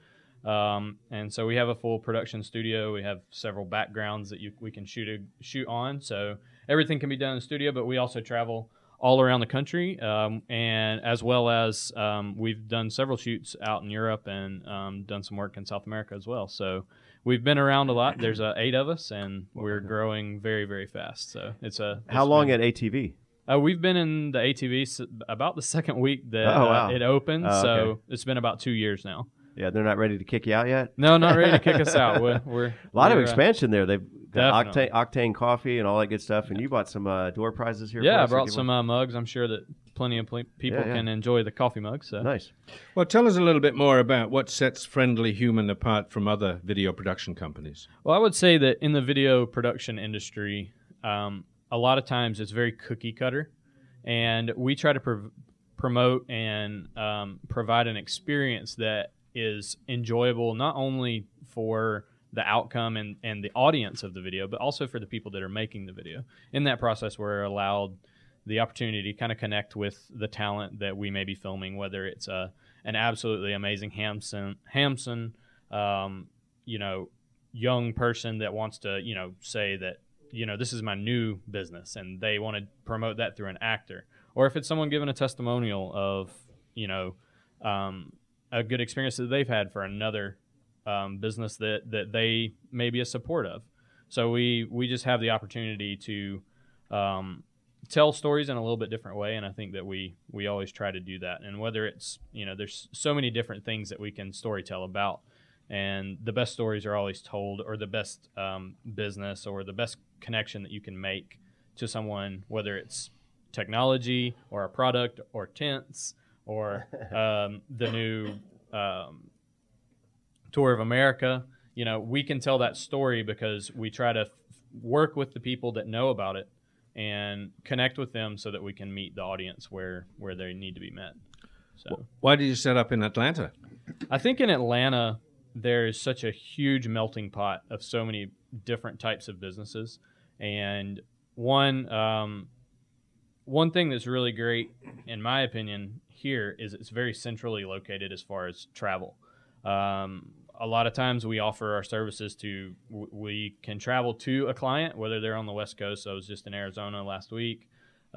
S6: And so we have a full production studio. We have several backgrounds that we can shoot on. So everything can be done in the studio, but we also travel all around the country, and as well as we've done several shoots out in Europe and done some work in South America as well. So we've been around a lot. There's 8 of us, and we're growing very, very fast. So
S2: How long at ATV?
S6: We've been in the ATV about the second week that it opened, so it's been about 2 years now.
S2: Yeah, they're not ready to kick you out yet?
S6: No, not ready to kick us out. We're
S2: a lot of expansion there. They've got
S6: definitely.
S2: Octane coffee and all that good stuff, and you bought some door prizes here.
S6: Yeah, I brought some mugs. I'm sure that plenty of people can enjoy the coffee mugs. So.
S2: Nice.
S3: Well, tell us a little bit more about what sets Friendly Human apart from other video production companies.
S6: Well, I would say that in the video production industry, a lot of times it's very cookie cutter, and we try to promote and provide an experience that is enjoyable not only for the outcome and the audience of the video, but also for the people that are making the video. In that process, we're allowed the opportunity to kind of connect with the talent that we may be filming, whether it's an absolutely amazing Hamson, young person that wants to, say that, this is my new business, and they want to promote that through an actor. Or if it's someone giving a testimonial of, a good experience that they've had for another business that they may be a support of. So we just have the opportunity to tell stories in a little bit different way, and I think that we always try to do that. And whether it's, there's so many different things that we can storytell about, and the best stories are always told, or the best business or the best connection that you can make to someone, whether it's technology or a product or tents or the new Tour of America. We can tell that story because we try to work with the people that know about it and connect with them so that we can meet the audience where they need to be met. So,
S3: why did you set up in Atlanta?
S6: I think in Atlanta there's such a huge melting pot of so many different types of businesses, and one thing that's really great, in my opinion, here is it's very centrally located as far as travel. A lot of times we offer our services to, we can travel to a client, whether they're on the West Coast. I was just in Arizona last week.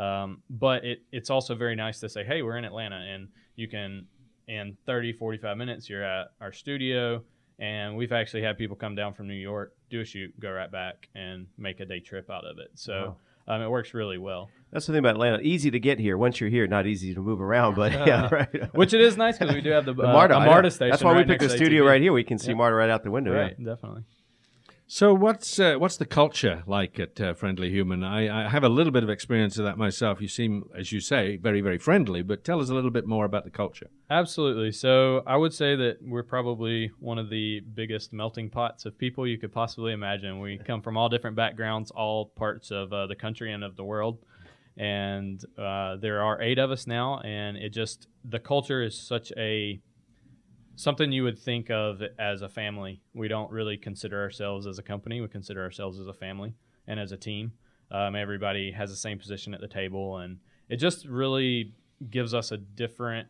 S6: But it's also very nice to say, hey, we're in Atlanta, and you can, in 30, 45 minutes, you're at our studio. And we've actually had people come down from New York, do a shoot, go right back, and make a day trip out of it. So it works really well.
S2: That's the thing about Atlanta. Easy to get here. Once you're here, not easy to move around, but yeah, right.
S6: Which it is nice because we do have the
S2: MARTA,
S6: MARTA station.
S2: That's why
S6: right
S2: we picked the studio right here. We can see MARTA right out the window.
S6: Right,
S2: yeah.
S6: definitely.
S3: So what's the culture like at Friendly Human? I have a little bit of experience of that myself. You seem, as you say, very, very friendly, but tell us a little bit more about the culture.
S6: Absolutely. So I would say that we're probably one of the biggest melting pots of people you could possibly imagine. We come from all different backgrounds, all parts of the country and of the world. And there are 8 of us now, and the culture is something you would think of as a family. We don't really consider ourselves as a company. We consider ourselves as a family and as a team. Everybody has the same position at the table, and it just really gives us a different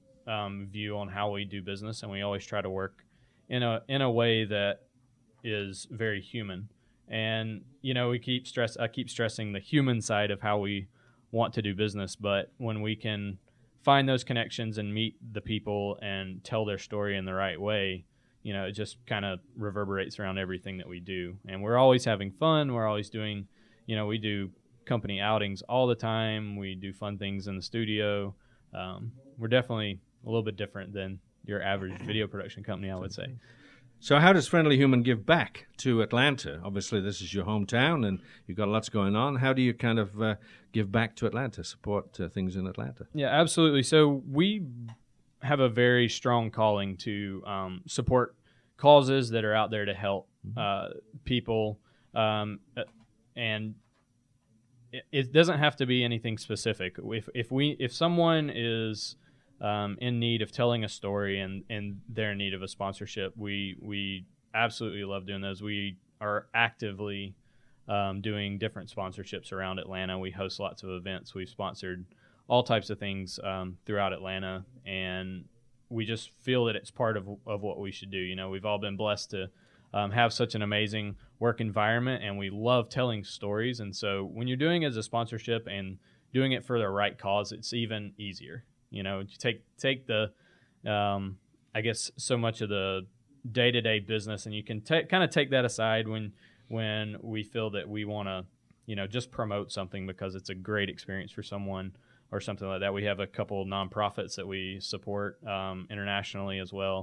S6: view on how we do business, and we always try to work in a way that is very human. And I keep stressing the human side of how we want to do business, but when we can find those connections and meet the people and tell their story in the right way, it just kind of reverberates around everything that we do. And we're always having fun. We're always doing, we do company outings all the time. We do fun things in the studio. We're definitely a little bit different than your average video production company, I would say.
S3: So how does Friendly Human give back to Atlanta? Obviously, this is your hometown, and you've got lots going on. How do you kind of give back to Atlanta, support things in Atlanta?
S6: Yeah, absolutely. So we have a very strong calling to support causes that are out there to help people, and it doesn't have to be anything specific. If someone is in need of telling a story and they're in need of a sponsorship, we absolutely love doing those. We are actively doing different sponsorships around Atlanta. We host lots of events. We've sponsored all types of things throughout Atlanta, and we just feel that it's part of what we should do. We've all been blessed to have such an amazing work environment, and we love telling stories. And so when you're doing it as a sponsorship and doing it for the right cause, it's even easier. You take the, I guess, so much of the day-to-day business, and you can kind of take that aside when we feel that we want to, just promote something because it's a great experience for someone or something like that. We have a couple nonprofits that we support internationally as well,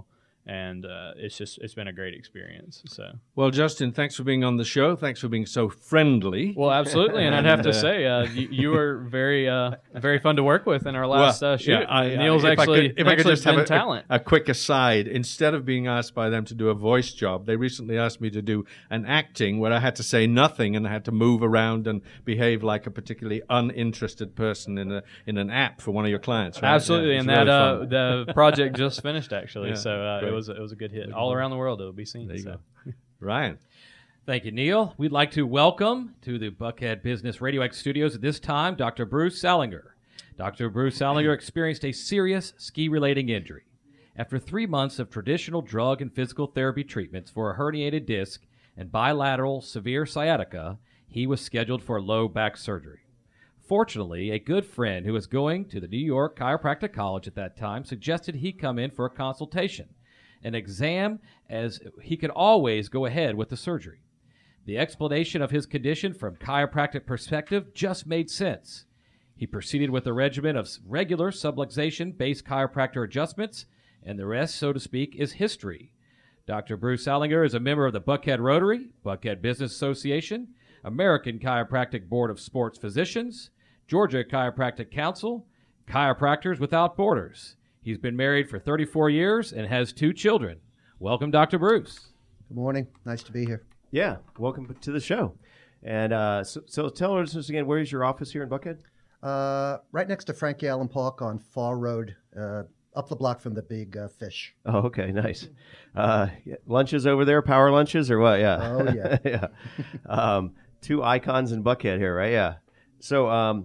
S6: and it's been a great experience. So.
S3: Well, Justin, thanks for being on the show. Thanks for being so friendly.
S6: Well, absolutely, and I'd have to say you were very very fun to work with in our last shoot.
S3: Yeah,
S6: Neil's actually
S3: if I could just have
S6: talent.
S3: a quick aside, instead of being asked by them to do a voice job, they recently asked me to do an acting where I had to say nothing and I had to move around and behave like a particularly uninterested person in an app for one of your clients. Right?
S6: Absolutely,
S3: Yeah,
S6: and
S3: really
S6: that the project just finished actually, so
S3: great.
S6: it was a good hit. All around the world, it'll be seen.
S3: There you
S6: so.
S3: go. Ryan.
S4: Thank you, Neil. We'd like to welcome to the Buckhead Business Radio X studios at this time Dr. Bruce Salinger. Dr. Bruce Salinger experienced a serious ski-relating injury. After 3 months of traditional drug and physical therapy treatments for a herniated disc and bilateral severe sciatica, he was scheduled for low back surgery. Fortunately, a good friend who was going to the New York Chiropractic College at that time suggested he come in for a consultation, an exam, as he could always go ahead with the surgery. The explanation of his condition from chiropractic perspective just made sense. He proceeded with a regimen of regular subluxation-based chiropractor adjustments, and the rest, so to speak, is history. Dr. Bruce Salinger is a member of the Buckhead Rotary, Buckhead Business Association, American Chiropractic Board of Sports Physicians, Georgia Chiropractic Council, Chiropractors Without Borders. He's been married for 34 years and has 2 children. Welcome, Dr. Bruce.
S5: Good morning. Nice to be here.
S2: Yeah, welcome to the show. And so tell us again, where is your office here in Buckhead?
S5: Right next to Frankie Allen Park on Far Road, up the block from the Big Fish.
S2: Oh, okay, nice. Lunches over there, power lunches or what? Yeah.
S5: Oh, yeah.
S2: yeah. 2 icons in Buckhead here, right? Yeah. So,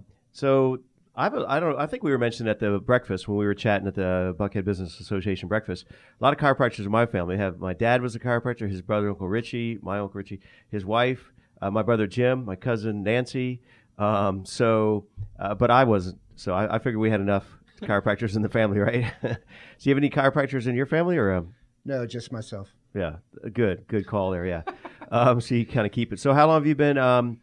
S2: I think we were mentioned at the breakfast when we were chatting at the Buckhead Business Association breakfast. A lot of chiropractors in my family. My dad was a chiropractor, his brother, Uncle Richie, my Uncle Richie, his wife, my brother Jim, my cousin Nancy. But I wasn't. So I figured we had enough chiropractors in the family, right? So you have any chiropractors in your family or?
S5: No, just myself.
S2: Yeah, good call there. Yeah. So you kind of keep it. So how long have you been?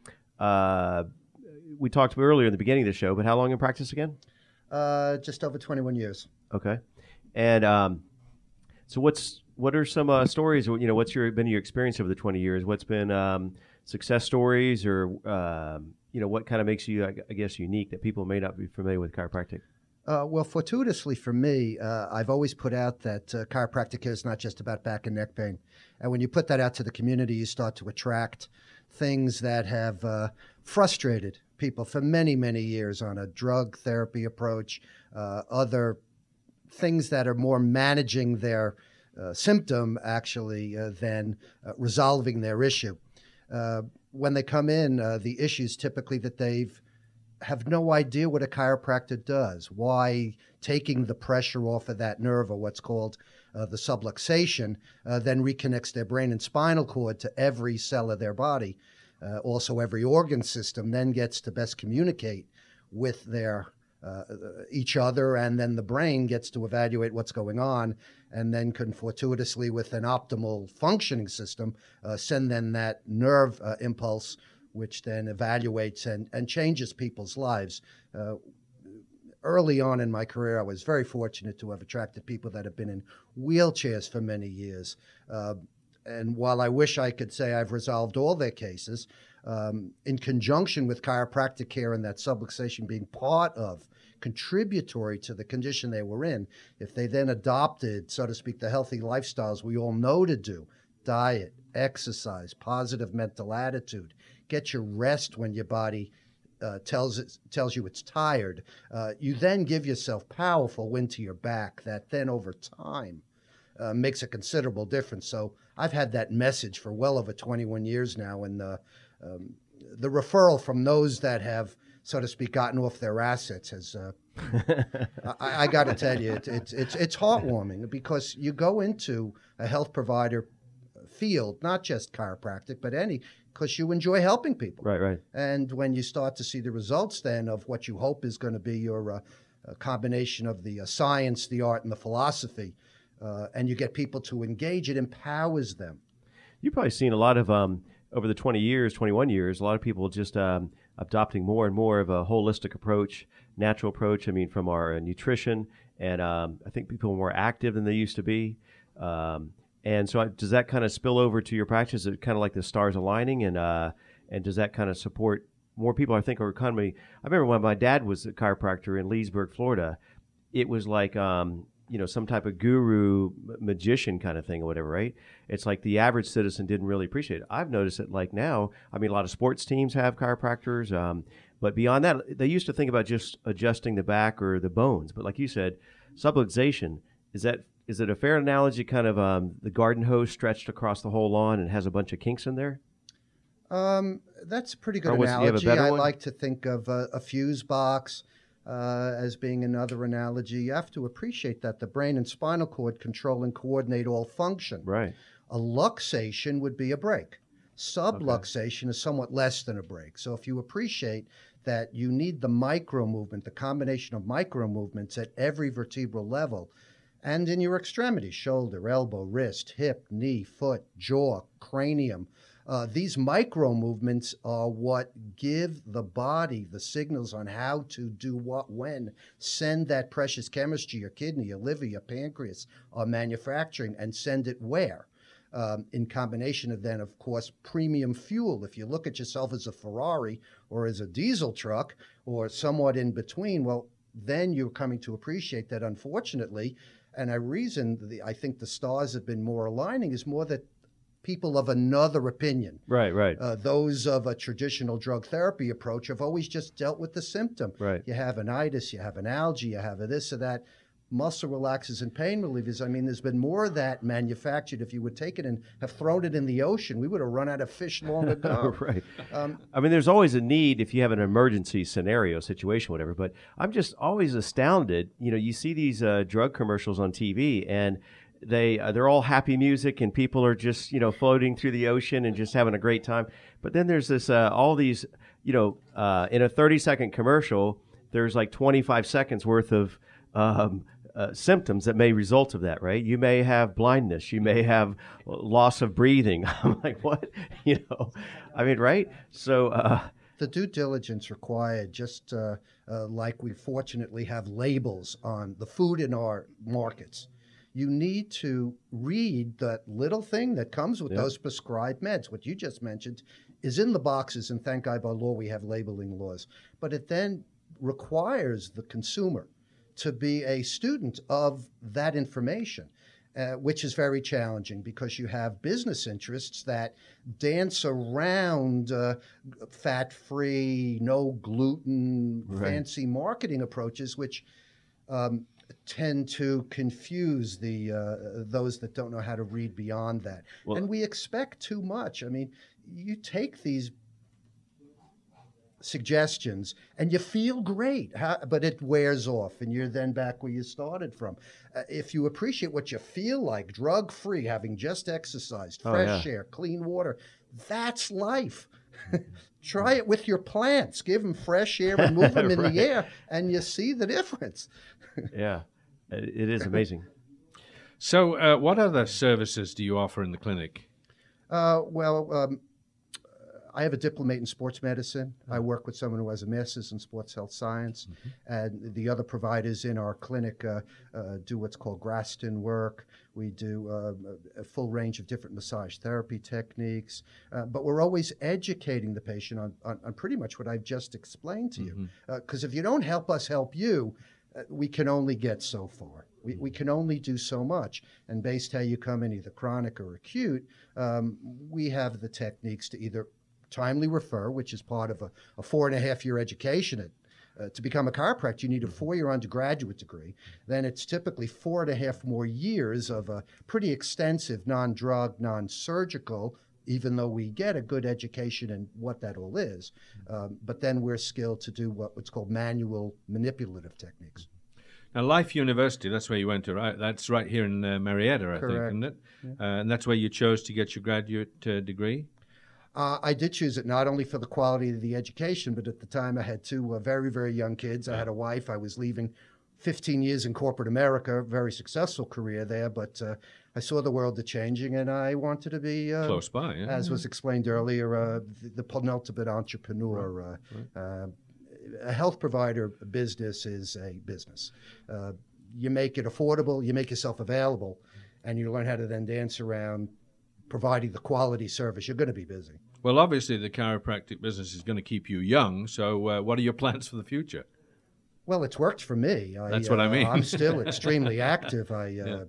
S2: We talked earlier in the beginning of the show, but how long in practice again?
S5: Just over 21 years.
S2: Okay. And so what are some stories? You know, what's been your experience over the 20 years? What's been success stories, or what kind of makes you, I guess, unique that people may not be familiar with chiropractic?
S5: Well, fortuitously for me, I've always put out that chiropractic is not just about back and neck pain. And when you put that out to the community, you start to attract things that have frustrated people for many, many years on a drug therapy approach, other things that are more managing their symptom, actually, than resolving their issue. When they come in, the issues typically that they've have no idea what a chiropractor does, why taking the pressure off of that nerve, or what's called the subluxation, then reconnects their brain and spinal cord to every cell of their body. Also, every organ system then gets to best communicate with their each other, and then the brain gets to evaluate what's going on, and then can fortuitously, with an optimal functioning system, send then that nerve impulse, which then evaluates and changes people's lives. Early on in my career, I was very fortunate to have attracted people that have been in wheelchairs for many years. And while I wish I could say I've resolved all their cases, in conjunction with chiropractic care and that subluxation being part of, contributory to the condition they were in, if they then adopted, so to speak, the healthy lifestyles we all know to do, diet, exercise, positive mental attitude, get your rest when your body tells you it's tired, you then give yourself powerful wind to your back that then over time makes a considerable difference. So I've had that message for well over 21 years now, and the referral from those that have, so to speak, gotten off their assets has, I got to tell you, it's heartwarming, because you go into a health provider field, not just chiropractic, but because you enjoy helping people.
S2: Right.
S5: And when you start to see the results then of what you hope is going to be your combination of the science, the art, and the philosophy, and you get people to engage, it empowers them.
S2: You've probably seen a lot of, over the 21 years, a lot of people just adopting more and more of a holistic approach, natural approach. I mean, from our nutrition, and I think people are more active than they used to be. And so, does that kind of spill over to your practice? Is it kind of like the stars aligning, and does that kind of support more people? I think are kind of. I remember when my dad was a chiropractor in Leesburg, Florida. It was like some type of guru magician kind of thing or whatever, right? It's like the average citizen didn't really appreciate it. I've noticed it like now. I mean, a lot of sports teams have chiropractors, but beyond that, they used to think about just adjusting the back or the bones. But like you said, subluxation, is it a fair analogy, kind of the garden hose stretched across the whole lawn and has a bunch of kinks in there?
S5: That's a pretty good
S2: Do you have a
S5: analogy.
S2: better
S5: I
S2: one?
S5: like to think of a fuse box as being another analogy. You have to appreciate that the brain and spinal cord control and coordinate all function.
S2: Right.
S5: A luxation would be a break. Subluxation is somewhat less than a break. So if you appreciate that you need the micro movement, the combination of micro movements at every vertebral level, and in your extremities, shoulder, elbow, wrist, hip, knee, foot, jaw, cranium, these micro movements are what give the body the signals on how to do what, when, send that precious chemistry, your kidney, your liver, your pancreas, are manufacturing, and send it where? In combination of then, of course, premium fuel. If you look at yourself as a Ferrari or as a diesel truck or somewhat in between, well, then you're coming to appreciate that, unfortunately, and I think the stars have been more aligning is more that people of another opinion.
S2: Right.
S5: Those of a traditional drug therapy approach have always just dealt with the symptom.
S2: Right.
S5: You have an itis, you have an algae, you have a this or that. Muscle relaxers and pain relievers. I mean, there's been more of that manufactured. If you would take it and have thrown it in the ocean, we would have run out of fish long ago.
S2: Right. I mean, there's always a need if you have an emergency scenario, situation, whatever. But I'm just always astounded. You see these drug commercials on TV, and they're all happy music, and people are just floating through the ocean and just having a great time. But then there's this all these in a 30-second commercial, there's like 25 seconds worth of symptoms that may result of that, right? You may have blindness. You may have loss of breathing. I'm like, what? I mean, right? So
S5: the due diligence required, just like we fortunately have labels on the food in our markets, you need to read that little thing that comes with those prescribed meds. What you just mentioned is in the boxes, and thank God by law we have labeling laws. But it then requires the consumer to be a student of that information, which is very challenging because you have business interests that dance around fat-free, no gluten, fancy marketing approaches, which tend to confuse those that don't know how to read beyond that.
S2: Well,
S5: and we expect too much. I mean, you take these suggestions and you feel great, but it wears off and you're then back where you started from. If you appreciate what you feel like, drug-free, having just exercised, fresh air, clean water, that's life. Try it with your plants. Give them fresh air and move them in the air, and you see the difference.
S2: Yeah, it is amazing.
S3: So what other services do you offer in the clinic?
S5: I have a diplomate in sports medicine. I work with someone who has a master's in sports health science. And the other providers in our clinic do what's called Graston work. We do a full range of different massage therapy techniques. But we're always educating the patient on pretty much what I've just explained to you. Because if you don't help us help you, we can only get so far. We can only do so much. And based how you come in, either chronic or acute, we have the techniques to either timely refer, which is part of a 4.5-year education. To become a chiropractor, you need a 4-year undergraduate degree. Then it's typically 4.5 more years of a pretty extensive non-drug, non-surgical, even though we get a good education in what that all is. But then we're skilled to do what's called manual manipulative techniques.
S3: Now, Life University, that's where you went to, right? That's right here in Marietta, I think, isn't it? Yeah. And that's where you chose to get your graduate degree?
S5: I did choose it not only for the quality of the education, but at the time I had 2 very, very young kids. I had a wife. I was leaving 15 years in corporate America, very successful career there, but I saw the world changing, and I wanted to be
S3: close by,
S5: as was explained earlier, the penultimate entrepreneur. A health provider business is a business. You make it affordable, you make yourself available, and you learn how to then dance around providing the quality service, you're going to be busy.
S3: Well, obviously, the chiropractic business is going to keep you young. So, what are your plans for the future?
S5: Well, it's worked for me.
S3: That's what I mean.
S5: I'm still extremely active. I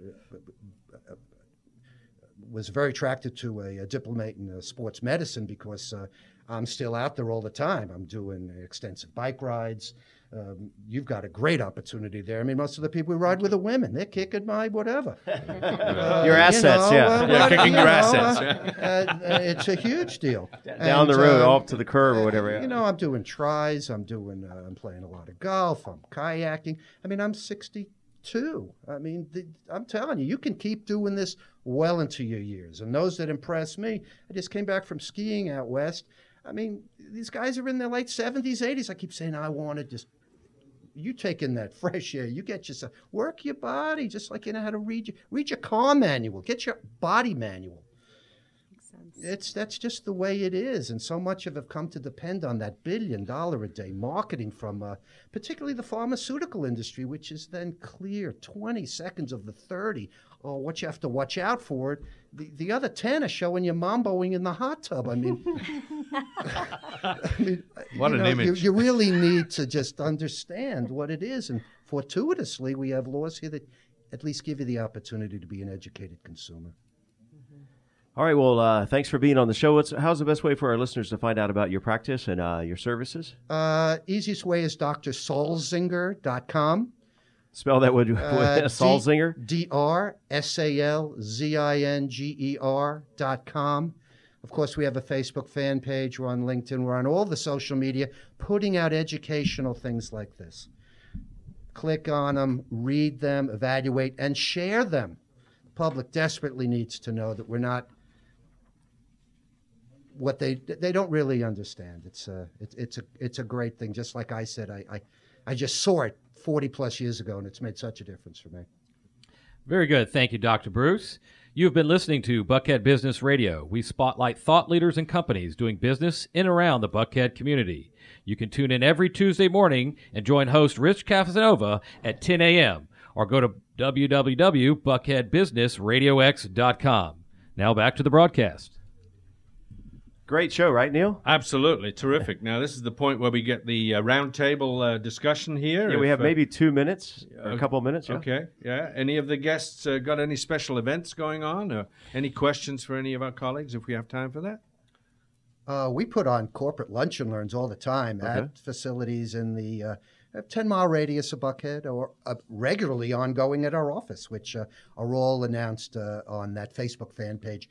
S5: was very attracted to a diplomate in sports medicine because I'm still out there all the time. I'm doing extensive bike rides. You've got a great opportunity there. I mean, most of the people who ride with are women. They're kicking my whatever.
S2: Your assets,
S3: Kicking your assets.
S5: It's a huge deal.
S2: Down the road, off to the curb or whatever.
S5: You know, I'm doing tries. I'm playing a lot of golf. I'm kayaking. I mean, I'm 62. I mean, I'm telling you, you can keep doing this well into your years. And those that impress me, I just came back from skiing out west. I mean, these guys are in their late 70s, 80s. I keep saying, I want to just, you take in that fresh air. You get yourself, work your body, just like you know how to read your car manual. Get your body manual. That's just the way it is, and so much of it come to depend on that $1 billion a day marketing from particularly the pharmaceutical industry, which is then clear 20 seconds of the 30. Oh, what you have to watch out for. The other 10 are showing you mamboing in the hot tub. I mean,
S3: what an image.
S5: You really need to just understand what it is, and fortuitously, we have laws here that at least give you the opportunity to be an educated consumer.
S2: All right, well, thanks for being on the show. How's the best way for our listeners to find out about your practice and your services?
S5: Easiest way is drsalzinger.com.
S2: Spell that with Salzinger?
S5: drsalzinger.com. Of course, we have a Facebook fan page. We're on LinkedIn. We're on all the social media, putting out educational things like this. Click on them, read them, evaluate, and share them. The public desperately needs to know that we're not what they don't really understand. It's a great thing. Just like I said, I just saw it 40 plus years ago, and it's made such a difference for me.
S4: Very good. Thank you, Dr. Bruce. You've been listening to Buckhead Business Radio. We spotlight thought leaders and companies doing business in and around the Buckhead community. You can tune in every Tuesday morning and join host Rich Casanova at 10 a.m. or go to www.buckheadbusinessradiox.com. Now back to the broadcast.
S2: Great show, right, Neil?
S3: Absolutely. Terrific. Now, this is the point where we get the roundtable discussion here.
S2: Yeah, we have maybe 2 minutes, or a couple of minutes. Yeah.
S3: Okay, yeah. Any of the guests got any special events going on, or any questions for any of our colleagues, if we have time for that?
S5: We put on corporate lunch and learns all the time at facilities in the 10-mile radius of Buckhead, or regularly ongoing at our office, which are all announced on that Facebook fan page,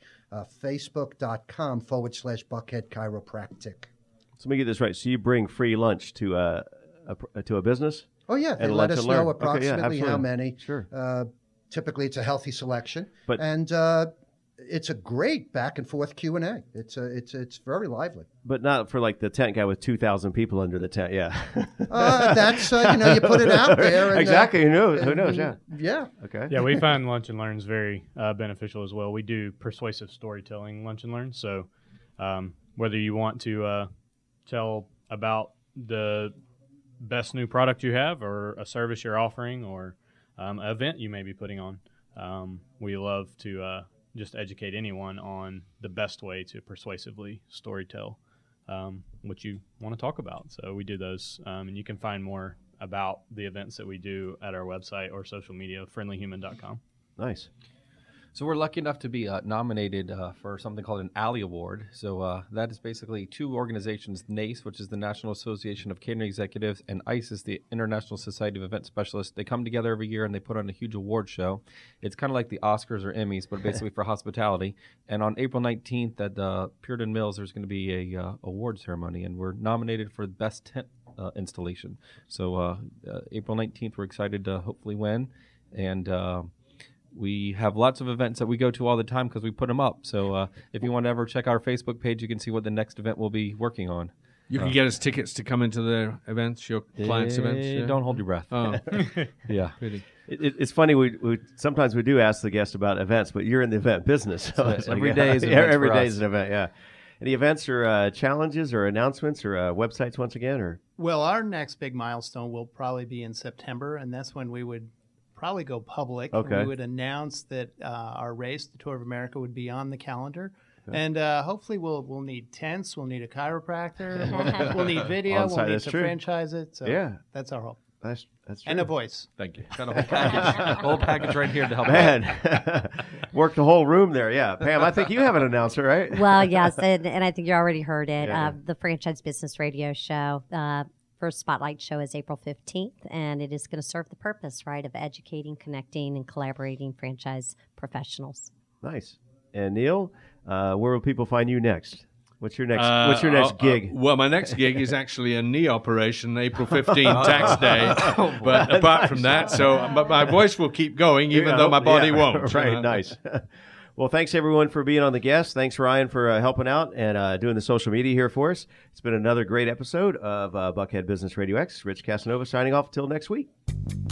S5: facebook.com/Buckhead Chiropractic.
S2: So let me get this right. So you bring free lunch to a business?
S5: Oh, yeah. They
S2: and
S5: let us know approximately how many.
S2: Sure.
S5: Typically, it's a healthy selection.
S2: But
S5: it's a great back and forth Q&A. It's very lively.
S2: But not for like the tent guy with 2,000 people under the tent. Yeah.
S5: That's you put it out there. And,
S2: exactly. Who knows? Yeah.
S5: Yeah.
S2: Okay.
S6: Yeah, we find Lunch and Learns very beneficial as well. We do persuasive storytelling Lunch and Learn. So whether you want to tell about the best new product you have, or a service you're offering, or an event you may be putting on, we love to just educate anyone on the best way to persuasively storytell what you want to talk about. So we do those, and you can find more about the events that we do at our website or social media, friendlyhuman.com.
S2: Nice.
S7: So we're lucky enough to be nominated for something called an ALLY Award. So that is basically two organizations, NACE, which is the National Association of Catering Executives, and ICE is the International Society of Event Specialists. They come together every year and they put on a huge award show. It's kind of like the Oscars or Emmys, but basically for hospitality. And on April 19th at Puritan Mills, there's going to be a award ceremony, and we're nominated for the best tent installation. So April 19th, we're excited to hopefully win. And we have lots of events that we go to all the time because we put them up. So if you want to ever check our Facebook page, you can see what the next event we'll be working on.
S3: You can get us tickets to come into the events, your clients' events? Yeah?
S7: Don't hold your breath.
S3: Oh.
S7: Yeah.
S2: It's funny, we sometimes we do ask the guests about events, but you're in the event business. So it's
S7: every day is an event
S2: every
S7: for
S2: day
S7: us.
S2: is an event, yeah. Any events or challenges or announcements or websites once again? Or
S8: Well, our next big milestone will probably be in September, and that's when we would probably go public.
S2: Okay.
S8: We would announce that our race, the Tour of America, would be on the calendar. And hopefully we'll need tents, we'll need a chiropractor, we'll need video,
S2: On-site,
S8: we'll need
S2: that's
S8: to
S2: true.
S8: franchise it. So
S2: Yeah.
S8: that's our hope.
S2: That's true.
S8: And a voice.
S7: Thank you. Got a whole package, whole package right here to help.
S2: Man, work the whole room there. Yeah, Pam, I think you have an announcer, right?
S9: Well, yes, and I think you already heard it.
S2: Yeah.
S9: The Franchise Business Radio Show. First Spotlight show is April 15th, and it is going to serve the purpose, right, of educating, connecting, and collaborating franchise professionals.
S2: Nice. And Neil, where will people find you next? What's your next gig?
S3: Well, my next gig is actually a knee operation, April 15th, tax day. But apart from that, but my voice will keep going, even though my body won't.
S2: Right, nice. Well, thanks everyone for being on the guest. Thanks Ryan for helping out and doing the social media here for us. It's been another great episode of Buckhead Business Radio X. Rich Casanova signing off until next week.